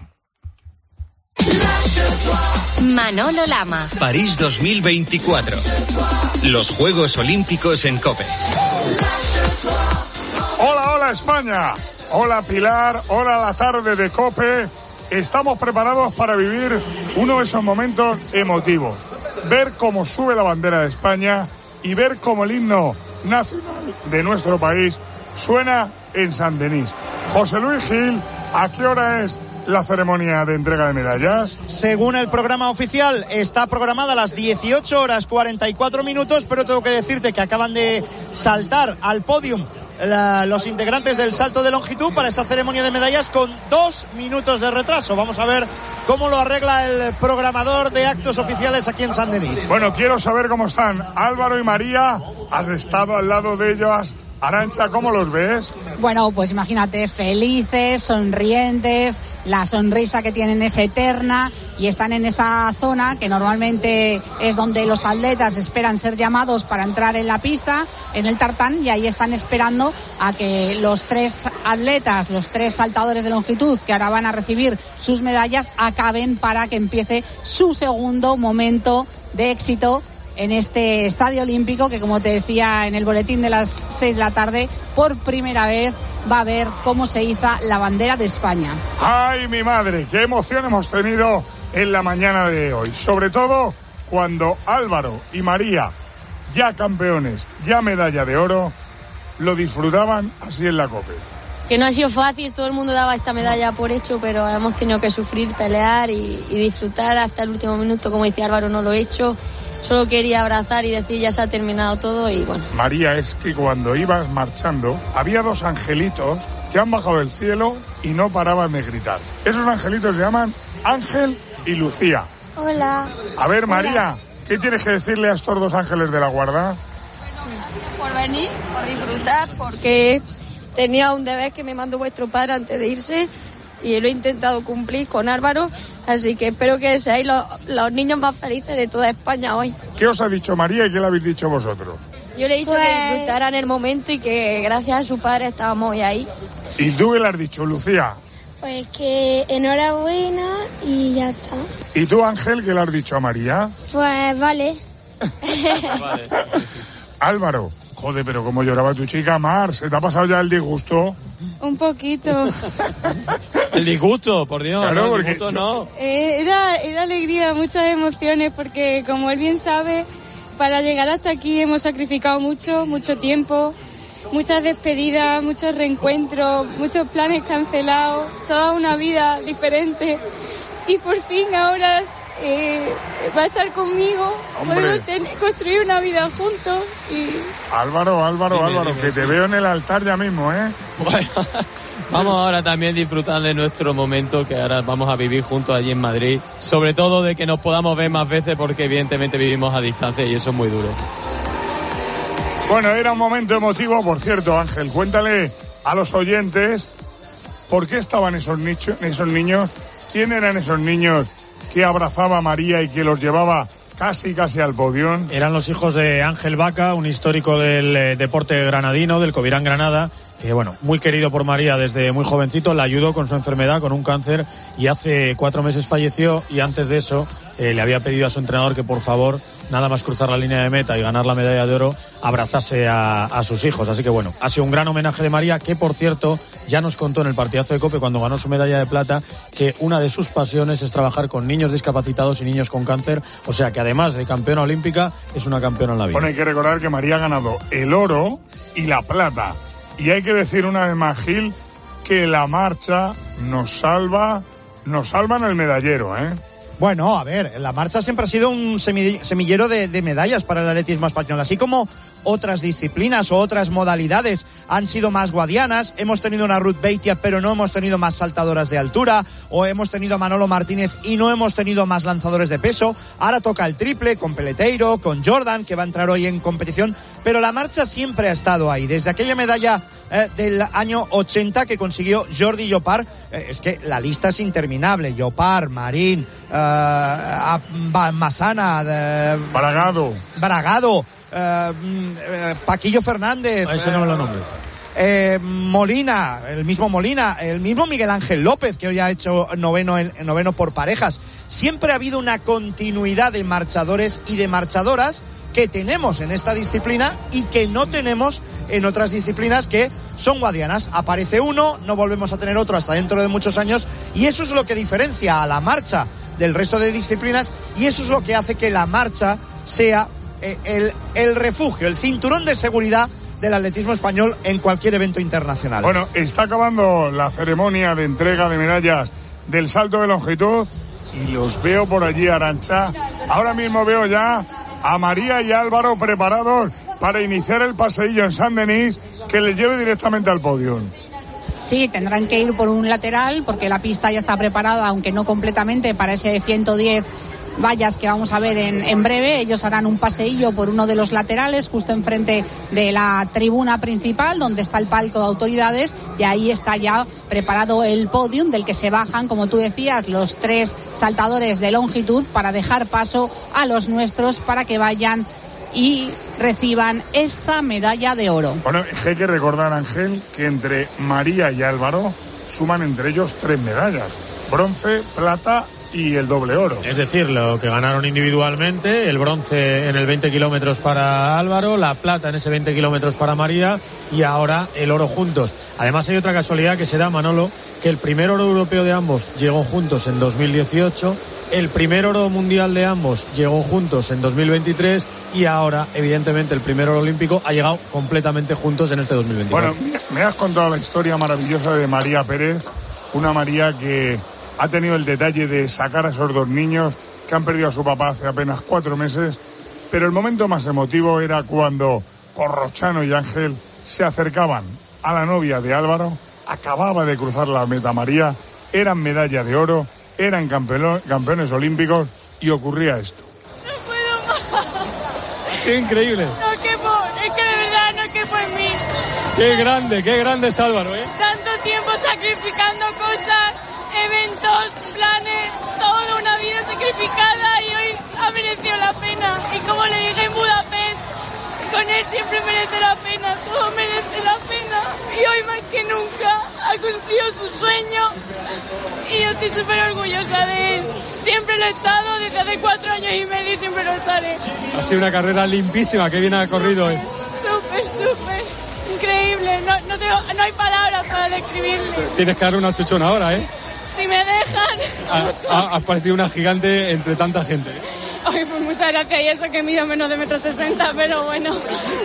Manolo Lama. París dos mil veinticuatro. Los Juegos Olímpicos en COPE. Hola, hola España. Hola Pilar, hola la tarde de COPE. Estamos preparados para vivir uno de esos momentos emotivos. Ver cómo sube la bandera de España y ver cómo el himno nacional de nuestro país suena en Saint-Denis. José Luis Gil, ¿a qué hora es la ceremonia de entrega de medallas? Según el programa oficial, está programada a las dieciocho horas cuarenta y cuatro minutos, pero tengo que decirte que acaban de saltar al podium La, los integrantes del salto de longitud para esa ceremonia de medallas con dos minutos de retraso. Vamos a ver cómo lo arregla el programador de actos oficiales aquí en Saint-Denis. Bueno, quiero saber cómo están Álvaro y María. Has estado al lado de ellos. Arantxa, ¿cómo los ves? Bueno, pues imagínate, felices, sonrientes, la sonrisa que tienen es eterna y están en esa zona que normalmente es donde los atletas esperan ser llamados para entrar en la pista, en el tartán, y ahí están esperando a que los tres atletas, los tres saltadores de longitud que ahora van a recibir sus medallas, acaben para que empiece su segundo momento de éxito en este estadio olímpico que, como te decía en el boletín de las seis de la tarde, por primera vez va a ver cómo se iza la bandera de España. ¡Ay, mi madre! ¡Qué emoción hemos tenido en la mañana de hoy! Sobre todo cuando Álvaro y María, ya campeones, ya medalla de oro, lo disfrutaban así en la COPE. Que no ha sido fácil, todo el mundo daba esta medalla por hecho, pero hemos tenido que sufrir, pelear y, y disfrutar hasta el último minuto. Como dice Álvaro, no lo he hecho. Solo quería abrazar y decir ya se ha terminado todo y bueno. María, es que cuando ibas marchando había dos angelitos que han bajado del cielo y no paraban de gritar. Esos angelitos se llaman Ángel y Lucía. Hola. A ver, María, Hola. ¿Qué tienes que decirle a estos dos ángeles de la guarda? Por venir, por disfrutar, porque tenía un deber que me mandó vuestro padre antes de irse y lo he intentado cumplir con Álvaro, así que espero que seáis los, los niños más felices de toda España hoy. ¿Qué os ha dicho María y qué le habéis dicho vosotros? Yo le he dicho pues... que disfrutaran el momento y que gracias a su padre estábamos hoy ahí. ¿Y tú qué le has dicho, Lucía? Pues que enhorabuena y ya está. ¿Y tú, Ángel, qué le has dicho a María? Pues vale. Vale. Álvaro, joder, pero cómo lloraba tu chica, Mar, ¿se te ha pasado ya el disgusto? Un poquito. El disgusto, por Dios, claro, no, el disgusto yo... no. Eh, era, era alegría, muchas emociones, porque como él bien sabe, para llegar hasta aquí hemos sacrificado mucho, mucho tiempo, muchas despedidas, muchos reencuentros, muchos planes cancelados, toda una vida diferente. Y por fin ahora eh, va a estar conmigo, Hombre. podemos tener, construir una vida juntos. Y... Álvaro, Álvaro, dime, Álvaro, dime, que sí. te veo en el altar ya mismo, ¿eh? Bueno, vamos ahora también a disfrutar de nuestro momento que ahora vamos a vivir juntos allí en Madrid. Sobre todo de que nos podamos ver más veces porque evidentemente vivimos a distancia y eso es muy duro. Bueno, era un momento emotivo, por cierto, Ángel, cuéntale a los oyentes por qué estaban esos, nicho, esos niños, quién eran esos niños que abrazaba a María y que los llevaba casi, casi al podio. Eran los hijos de Ángel Vaca, un histórico del eh, deporte granadino, del Covirán Granada, que bueno, muy querido por María desde muy jovencito, la ayudó con su enfermedad, con un cáncer, y hace cuatro meses falleció, y antes de eso eh, le había pedido a su entrenador que por favor, nada más cruzar la línea de meta y ganar la medalla de oro, abrazase a, a sus hijos. Así que bueno, ha sido un gran homenaje de María, que por cierto ya nos contó en el partidazo de COPE cuando ganó su medalla de plata que una de sus pasiones es trabajar con niños discapacitados y niños con cáncer, o sea que además de campeona olímpica es una campeona en la vida. Bueno, hay que recordar que María ha ganado el oro y la plata. Y hay que decir una vez más, Gil, que la marcha nos salva, nos salva en el medallero, ¿eh? Bueno, a ver, la marcha siempre ha sido un semillero de, de medallas para el atletismo español, así como otras disciplinas o otras modalidades han sido más guadianas. Hemos tenido una Ruth Beitia, pero no hemos tenido más saltadoras de altura, o hemos tenido a Manolo Martínez y no hemos tenido más lanzadores de peso. Ahora toca el triple con Peleteiro, con Jordan, que va a entrar hoy en competición, pero la marcha siempre ha estado ahí, desde aquella medalla eh, del año ochenta que consiguió Jordi Llopart. Eh, es que la lista es interminable: Llopart, Marín, eh, Massana, eh, Bragado, Bragado, eh, eh, Paquillo Fernández, a ese no me lo nombres. Eh, Molina, el mismo Molina, el mismo Miguel Ángel López, que hoy ha hecho noveno, en, noveno por parejas. Siempre ha habido una continuidad de marchadores y de marchadoras que tenemos en esta disciplina y que no tenemos en otras disciplinas que son guadianas. Aparece uno, no volvemos a tener otro hasta dentro de muchos años, y eso es lo que diferencia a la marcha del resto de disciplinas, y eso es lo que hace que la marcha sea eh, el, el refugio, el cinturón de seguridad del atletismo español en cualquier evento internacional. Bueno, está acabando la ceremonia de entrega de medallas del salto de longitud y los veo por allí, Arantxa. Ahora mismo veo ya a María y Álvaro preparados para iniciar el paseillo en Saint-Denis que les lleve directamente al podio. Sí, tendrán que ir por un lateral porque la pista ya está preparada, aunque no completamente, para ese ciento diez vallas que vamos a ver en, en breve. Ellos harán un paseillo por uno de los laterales, justo enfrente de la tribuna principal, donde está el palco de autoridades, y ahí está ya preparado el podium del que se bajan, como tú decías, los tres saltadores de longitud para dejar paso a los nuestros para que vayan y reciban esa medalla de oro. Bueno, hay que recordar, Ángel, que entre María y Álvaro suman entre ellos tres medallas: bronce, plata y el doble oro. Es decir, lo que ganaron individualmente, el bronce en el veinte kilómetros para Álvaro, la plata en ese veinte kilómetros para María, y ahora el oro juntos. Además hay otra casualidad que se da, Manolo, que el primer oro europeo de ambos llegó juntos en dos mil dieciocho, el primer oro mundial de ambos llegó juntos en dos mil veintitrés, y ahora, evidentemente, el primer oro olímpico ha llegado completamente juntos en este dos mil veinticuatro. Bueno, me has contado la historia maravillosa de María Pérez, una María que ha tenido el detalle de sacar a esos dos niños que han perdido a su papá hace apenas cuatro meses, pero el momento más emotivo era cuando Corrochano y Ángel se acercaban a la novia de Álvaro. Acababa de cruzar la meta María, eran medalla de oro, eran campeón, campeones olímpicos, y ocurría esto. No puedo más. ¡Qué increíble! No quepo, es que de verdad no quepo en mí. ¡Qué grande, qué grande es Álvaro, eh! Tanto tiempo sacrificando cosas, eventos, planes, toda una vida sacrificada, y hoy ha merecido la pena. Y como le dije en Budapest, con él siempre merece la pena, todo merece la pena. Y hoy más que nunca ha cumplido su sueño y yo estoy súper orgullosa de él. Siempre lo he estado, desde hace cuatro años y medio, y siempre lo estaré. Ha sido una carrera limpísima, que bien ha corrido hoy. Súper, súper increíble, no, no, tengo, no hay palabras para describirle. Tienes que dar una chuchona ahora, ¿eh? Si me dejan. Ha, ha, has parecido una gigante entre tanta gente. Ay, pues muchas gracias, y eso que mido menos de metro sesenta, pero bueno.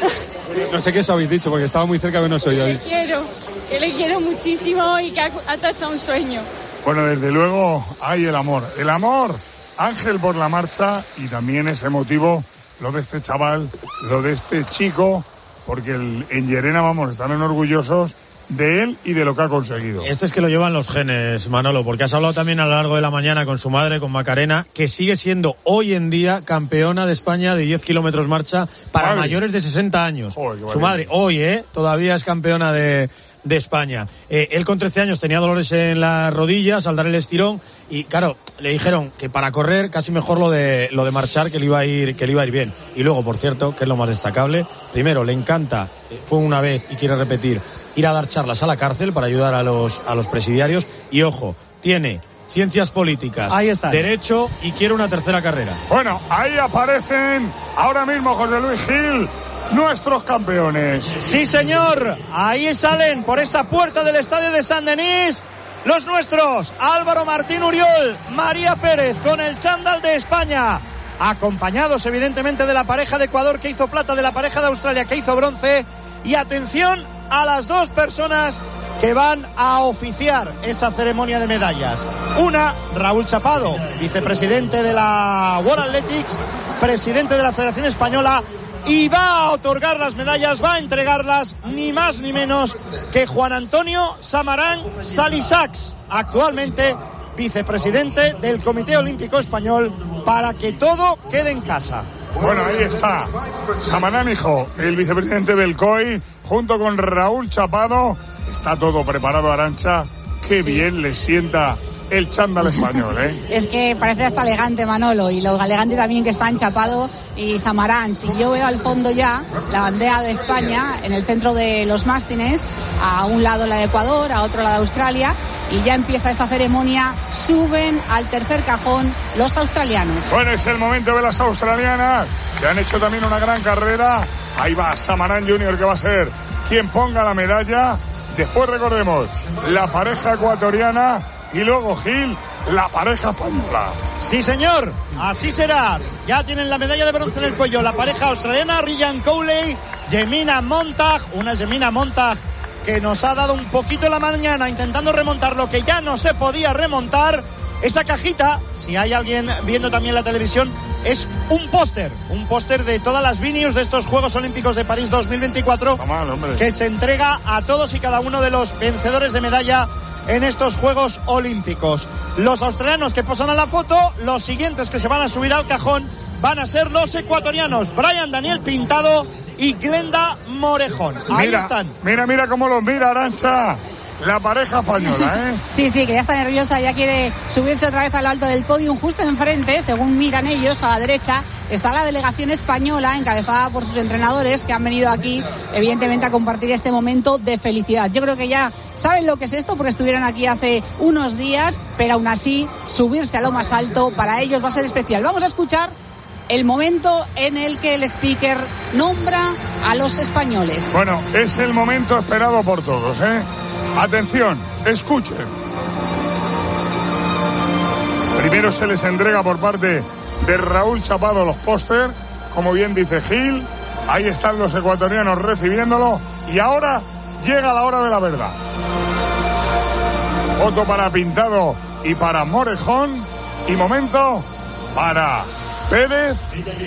No sé qué os habéis dicho, porque estaba muy cerca que no soy. Le quiero, que le quiero muchísimo y que ha, ha tachado un sueño. Bueno, desde luego hay el amor. El amor, Ángel, por la marcha, y también es emotivo lo de este chaval, lo de este chico, porque el, en Llerena, vamos, están orgullosos de él y de lo que ha conseguido. Este es que lo llevan los genes, Manolo, porque has hablado también a lo largo de la mañana con su madre, con Macarena, que sigue siendo hoy en día campeona de España de diez kilómetros marcha para madre. mayores de sesenta años. Joder, su madre, hoy, ¿eh? Todavía es campeona de, de España. Eh, él con trece años tenía dolores en las rodillas al dar el estirón, y claro, le dijeron que para correr casi mejor lo de lo de marchar, que le iba a ir que le iba a ir bien. Y luego, por cierto, que es lo más destacable, primero le encanta, fue una vez y quiere repetir, ir a dar charlas a la cárcel para ayudar a los a los presidiarios, y ojo, tiene ciencias políticas, ahí está, derecho, y quiere una tercera carrera. Bueno, ahí aparecen ahora mismo, José Luis Gil, nuestros campeones. Sí, señor, ahí salen por esa puerta del estadio de Saint-Denis los nuestros: Álvaro Martín Uriol, María Pérez con el chándal de España, acompañados evidentemente de la pareja de Ecuador que hizo plata, de la pareja de Australia que hizo bronce. Y atención a las dos personas que van a oficiar esa ceremonia de medallas. Una, Raúl Chapado, vicepresidente de la World Athletics, presidente de la Federación Española, y va a otorgar las medallas, va a entregarlas ni más ni menos que Juan Antonio Samarán Salisax, actualmente vicepresidente del Comité Olímpico Español, para que todo quede en casa. Bueno, ahí está Samarán, hijo, el vicepresidente del C O I, junto con Raúl Chapado. Está todo preparado, Arantxa. Qué sí. Bien le sienta el chándal español, ¿eh? Es que parece hasta elegante, Manolo, y lo elegante también que están Chapado y Samaranch. Y yo veo al fondo ya la bandera de España en el centro de los mástines, a un lado la de Ecuador, a otro la de Australia, y ya empieza esta ceremonia. Suben al tercer cajón los australianos. Bueno, es el momento de las australianas, que han hecho también una gran carrera. Ahí va Samarán junior, que va a ser quien ponga la medalla. Después recordemos la pareja ecuatoriana y luego Gil, la pareja española. Sí, señor, así será. Ya tienen la medalla de bronce en el cuello la pareja australiana, Ryan Cowley, Jemina Montag, una Jemina Montag que nos ha dado un poquito la mañana intentando remontar lo que ya no se podía remontar. Esa cajita, si hay alguien viendo también la televisión, es un póster, un póster de todas las venues de estos Juegos Olímpicos de París dos mil veinticuatro, mal, que se entrega a todos y cada uno de los vencedores de medalla en estos Juegos Olímpicos. Los australianos que posan a la foto, los siguientes que se van a subir al cajón van a ser los ecuatorianos, Brian Daniel Pintado y Glenda Morejón. Ahí mira, están. Mira, mira cómo los mira, Arantxa. La pareja española, ¿eh? Sí, sí, que ya está nerviosa, ya quiere subirse otra vez al alto del podio. Justo enfrente, según miran ellos, a la derecha, está la delegación española, encabezada por sus entrenadores, que han venido aquí, evidentemente, a compartir este momento de felicidad. Yo creo que ya saben lo que es esto, porque estuvieron aquí hace unos días, pero aún así, subirse a lo más alto, para ellos va a ser especial. Vamos a escuchar el momento en el que el speaker nombra a los españoles. Bueno, es el momento esperado por todos, ¿eh? Atención, escuchen. Primero se les entrega por parte de Raúl Chapado los póster, como bien dice Gil. Ahí están los ecuatorianos recibiéndolo. Y ahora llega la hora de la verdad. Foto para Pintado y para Morejón. Y momento para Pérez.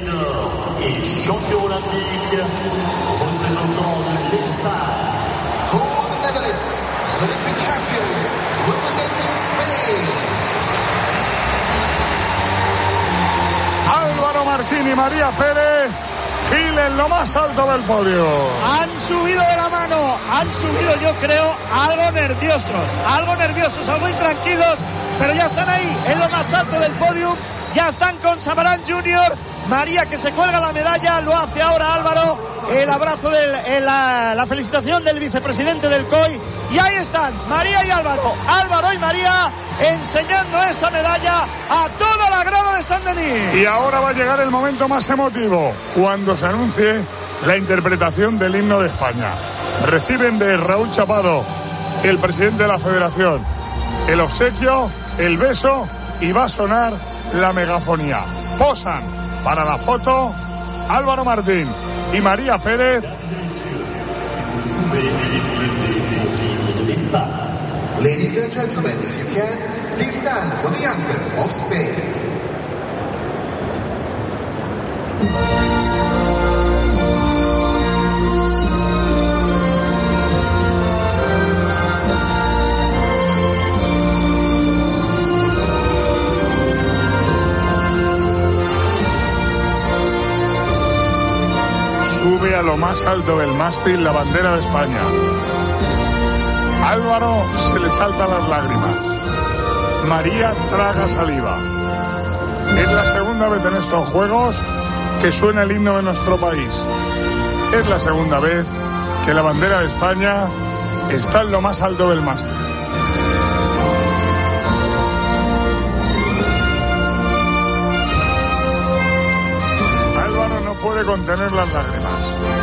Olympic champions representing Spain. Álvaro Martín y María Pérez, Gil en lo más alto del podio. Han subido de la mano, han subido, yo creo, algo nerviosos, algo nerviosos, algo intranquilos, pero ya están ahí, en lo más alto del podio. Ya están con Samarán junior, María que se cuelga la medalla, lo hace ahora Álvaro, el abrazo, del, el, la, la felicitación del vicepresidente del C O I, y ahí están María y Álvaro, Álvaro y María enseñando esa medalla a toda la grada de Saint-Denis. Y ahora va a llegar el momento más emotivo, cuando se anuncie la interpretación del himno de España. Reciben de Raúl Chapado, el presidente de la federación, el obsequio, el beso, y va a sonar la megafonía. Posan para la foto Álvaro Martín y María Pérez. Ladies and gentlemen, if you can, please stand for the anthem of Spain. Sube a lo más alto del mástil la bandera de España. Álvaro se le saltan las lágrimas. María traga saliva. Es la segunda vez en estos Juegos que suena el himno de nuestro país. Es la segunda vez que la bandera de España está en lo más alto del mástil. Álvaro no puede contener las lágrimas.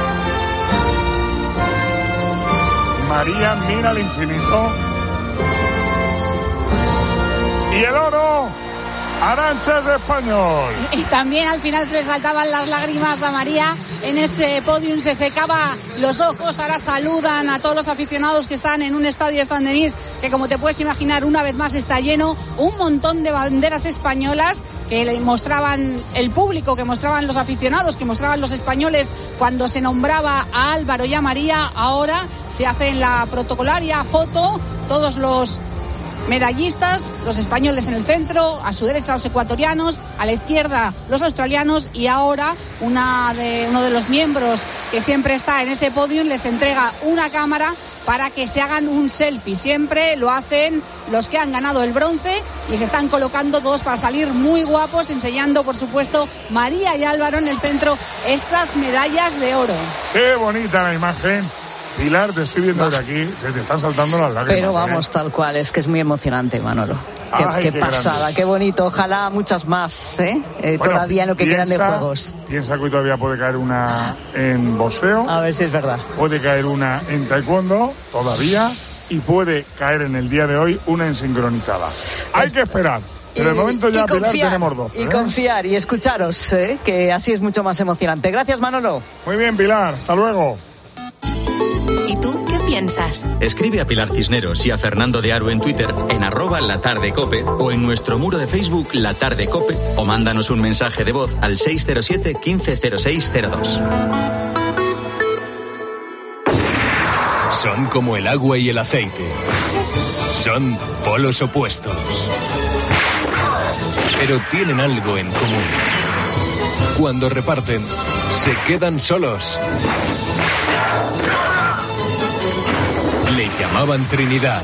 María mira al infinito. Y el oro Arantxa de Español. Y también al final se le saltaban las lágrimas a María en ese podium, se secaba los ojos. Ahora saludan a todos los aficionados que están en un estadio de Saint-Denis que, como te puedes imaginar, una vez más está lleno. Un montón de banderas españolas que le mostraban el público, que mostraban los aficionados, que mostraban los españoles cuando se nombraba a Álvaro y a María. Ahora se hace en la protocolaria foto, todos los medallistas, los españoles en el centro, a su derecha los ecuatorianos, a la izquierda los australianos, y ahora una de, uno de los miembros que siempre está en ese podium les entrega una cámara para que se hagan un selfie. Siempre lo hacen los que han ganado el bronce y se están colocando todos para salir muy guapos, enseñando, por supuesto, María y Álvaro en el centro, esas medallas de oro. Qué bonita la imagen. Pilar, te estoy viendo de aquí, se te están saltando las lágrimas. Pero vamos, ¿eh? tal cual, es que es muy emocionante, Manolo. Qué, Ay, qué qué pasada, grande. qué bonito. Ojalá muchas más, ¿eh? eh Bueno, todavía en lo que piensa, quedan de juegos. Piensa que hoy todavía puede caer una en boxeo. A ver si es verdad. Puede caer una en taekwondo, todavía. Y puede caer en el día de hoy una en sincronizada. Hay que esperar. Pero de momento ya, Pilar, tenemos doce. Y ¿eh? confiar y escucharos, ¿eh? Que así es mucho más emocionante. Gracias, Manolo. Muy bien, Pilar. Hasta luego. ¿Y tú qué piensas? Escribe a Pilar Cisneros y a Fernando de Aro en Twitter en arroba La Tarde Cope o en nuestro muro de Facebook La Tarde Cope, o mándanos un mensaje de voz al seis cero siete, quince cero seis cero dos. Son como el agua y el aceite. Son polos opuestos. Pero tienen algo en común. Cuando reparten, se quedan solos. Le llamaban Trinidad.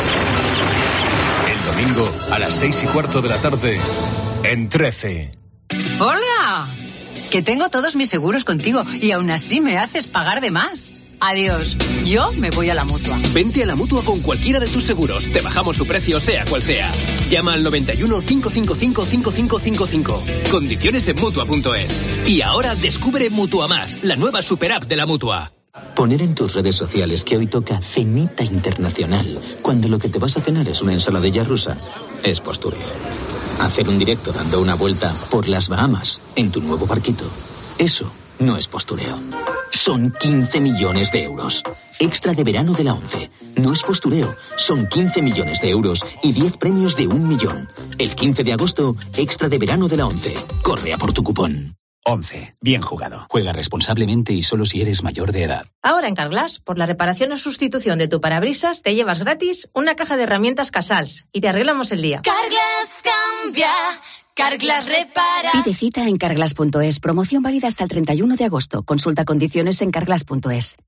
El domingo a las seis y cuarto de la tarde en trece. ¡Hola! Que tengo todos mis seguros contigo y aún así me haces pagar de más. Adiós. Yo me voy a la Mutua. Vente a la Mutua con cualquiera de tus seguros. Te bajamos su precio, sea cual sea. Llama al noventa y uno, cinco cinco cinco, cinco cinco cinco cinco. Condiciones en Mutua punto es. Y ahora descubre Mutua Más, la nueva super app de la Mutua. Poner en tus redes sociales que hoy toca cenita internacional, cuando lo que te vas a cenar es una ensaladilla rusa, es postureo. Hacer un directo dando una vuelta por las Bahamas en tu nuevo barquito, eso no es postureo. Son quince millones de euros. Extra de verano de la ONCE. No es postureo. Son quince millones de euros y diez premios de un millón. El quince de agosto, extra de verano de la ONCE. Corre a por tu cupón. ONCE. Bien jugado. Juega responsablemente y solo si eres mayor de edad. Ahora en Carglass, por la reparación o sustitución de tu parabrisas, te llevas gratis una caja de herramientas Casals y te arreglamos el día. Carglass cambia, Carglass repara. Pide cita en carglass punto es. Promoción válida hasta el treinta y uno de agosto. Consulta condiciones en carglass punto es.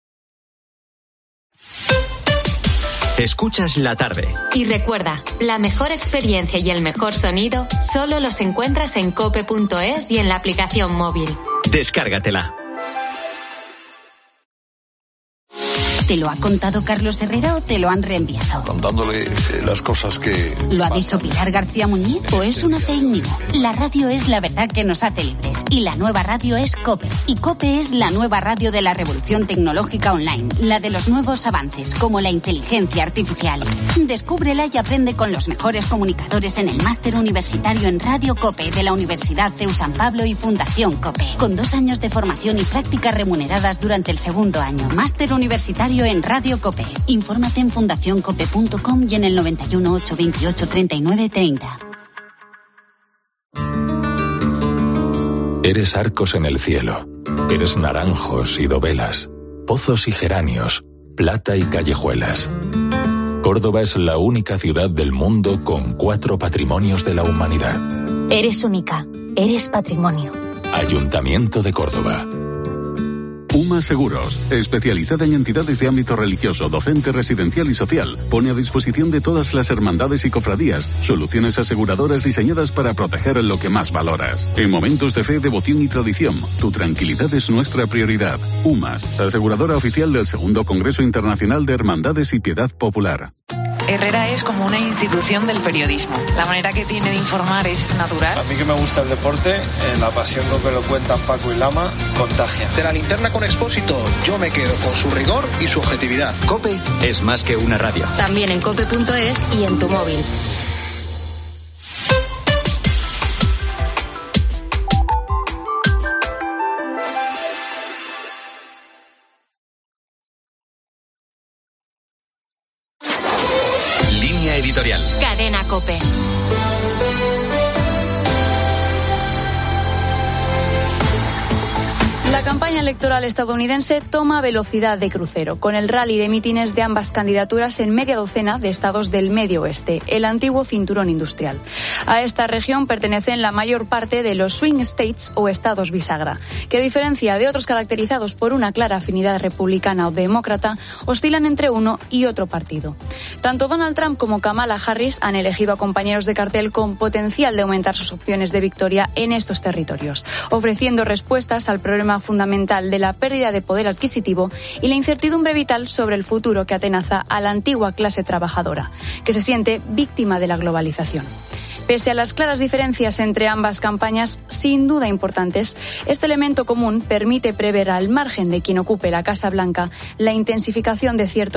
Escuchas La Tarde. Y recuerda, la mejor experiencia y el mejor sonido solo los encuentras en cope punto es y en la aplicación móvil. Descárgatela. ¿Te lo ha contado Carlos Herrera o te lo han reenviado? Contándole eh, las cosas que... ¿Lo ha dicho Pilar García Muñiz o es una fake news? La radio es la verdad que nos hace libres y la nueva radio es COPE. Y COPE es la nueva radio de la revolución tecnológica online, la de los nuevos avances como la inteligencia artificial. Descúbrela y aprende con los mejores comunicadores en el máster universitario en Radio COPE de la Universidad CEU San Pablo y Fundación COPE, con dos años de formación y prácticas remuneradas durante el segundo año. Máster universitario en Radio COPE. Infórmate en fundación cope punto com y en el noventa y uno, ochocientos veintiocho, treinta y nueve treinta. Eres arcos en el cielo. Eres naranjos y dovelas, pozos y geranios, plata y callejuelas. Córdoba es la única ciudad del mundo con cuatro patrimonios de la humanidad. Eres única. Eres patrimonio. Ayuntamiento de Córdoba. UMA Seguros, especializada en entidades de ámbito religioso, docente, residencial y social, pone a disposición de todas las hermandades y cofradías soluciones aseguradoras diseñadas para proteger lo que más valoras. En momentos de fe, devoción y tradición, tu tranquilidad es nuestra prioridad. UMAS, aseguradora oficial del Segundo Congreso Internacional de Hermandades y Piedad Popular. Herrera es como una institución del periodismo. La manera que tiene de informar es natural. A mí que me gusta el deporte, eh, la pasión con que lo cuentan Paco y Lama, contagia. De la linterna con Expósito, yo me quedo con su rigor y su objetividad. COPE es más que una radio. También en cope punto es y en tu móvil. editorial. Cadena COPE. La campaña electoral estadounidense toma velocidad de crucero, con el rally de mítines de ambas candidaturas en media docena de estados del medio oeste, el antiguo cinturón industrial. A esta región pertenecen la mayor parte de los swing states o estados bisagra, que a diferencia de otros caracterizados por una clara afinidad republicana o demócrata, oscilan entre uno y otro partido. Tanto Donald Trump como Kamala Harris han elegido a compañeros de cartel con potencial de aumentar sus opciones de victoria en estos territorios, ofreciendo respuestas al problema fundamental de la pérdida de poder adquisitivo y la incertidumbre vital sobre el futuro que atenaza a la antigua clase trabajadora, que se siente víctima de la globalización. Pese a las claras diferencias entre ambas campañas, sin duda importantes, este elemento común permite prever al margen de quien ocupe la Casa Blanca la intensificación de ciertos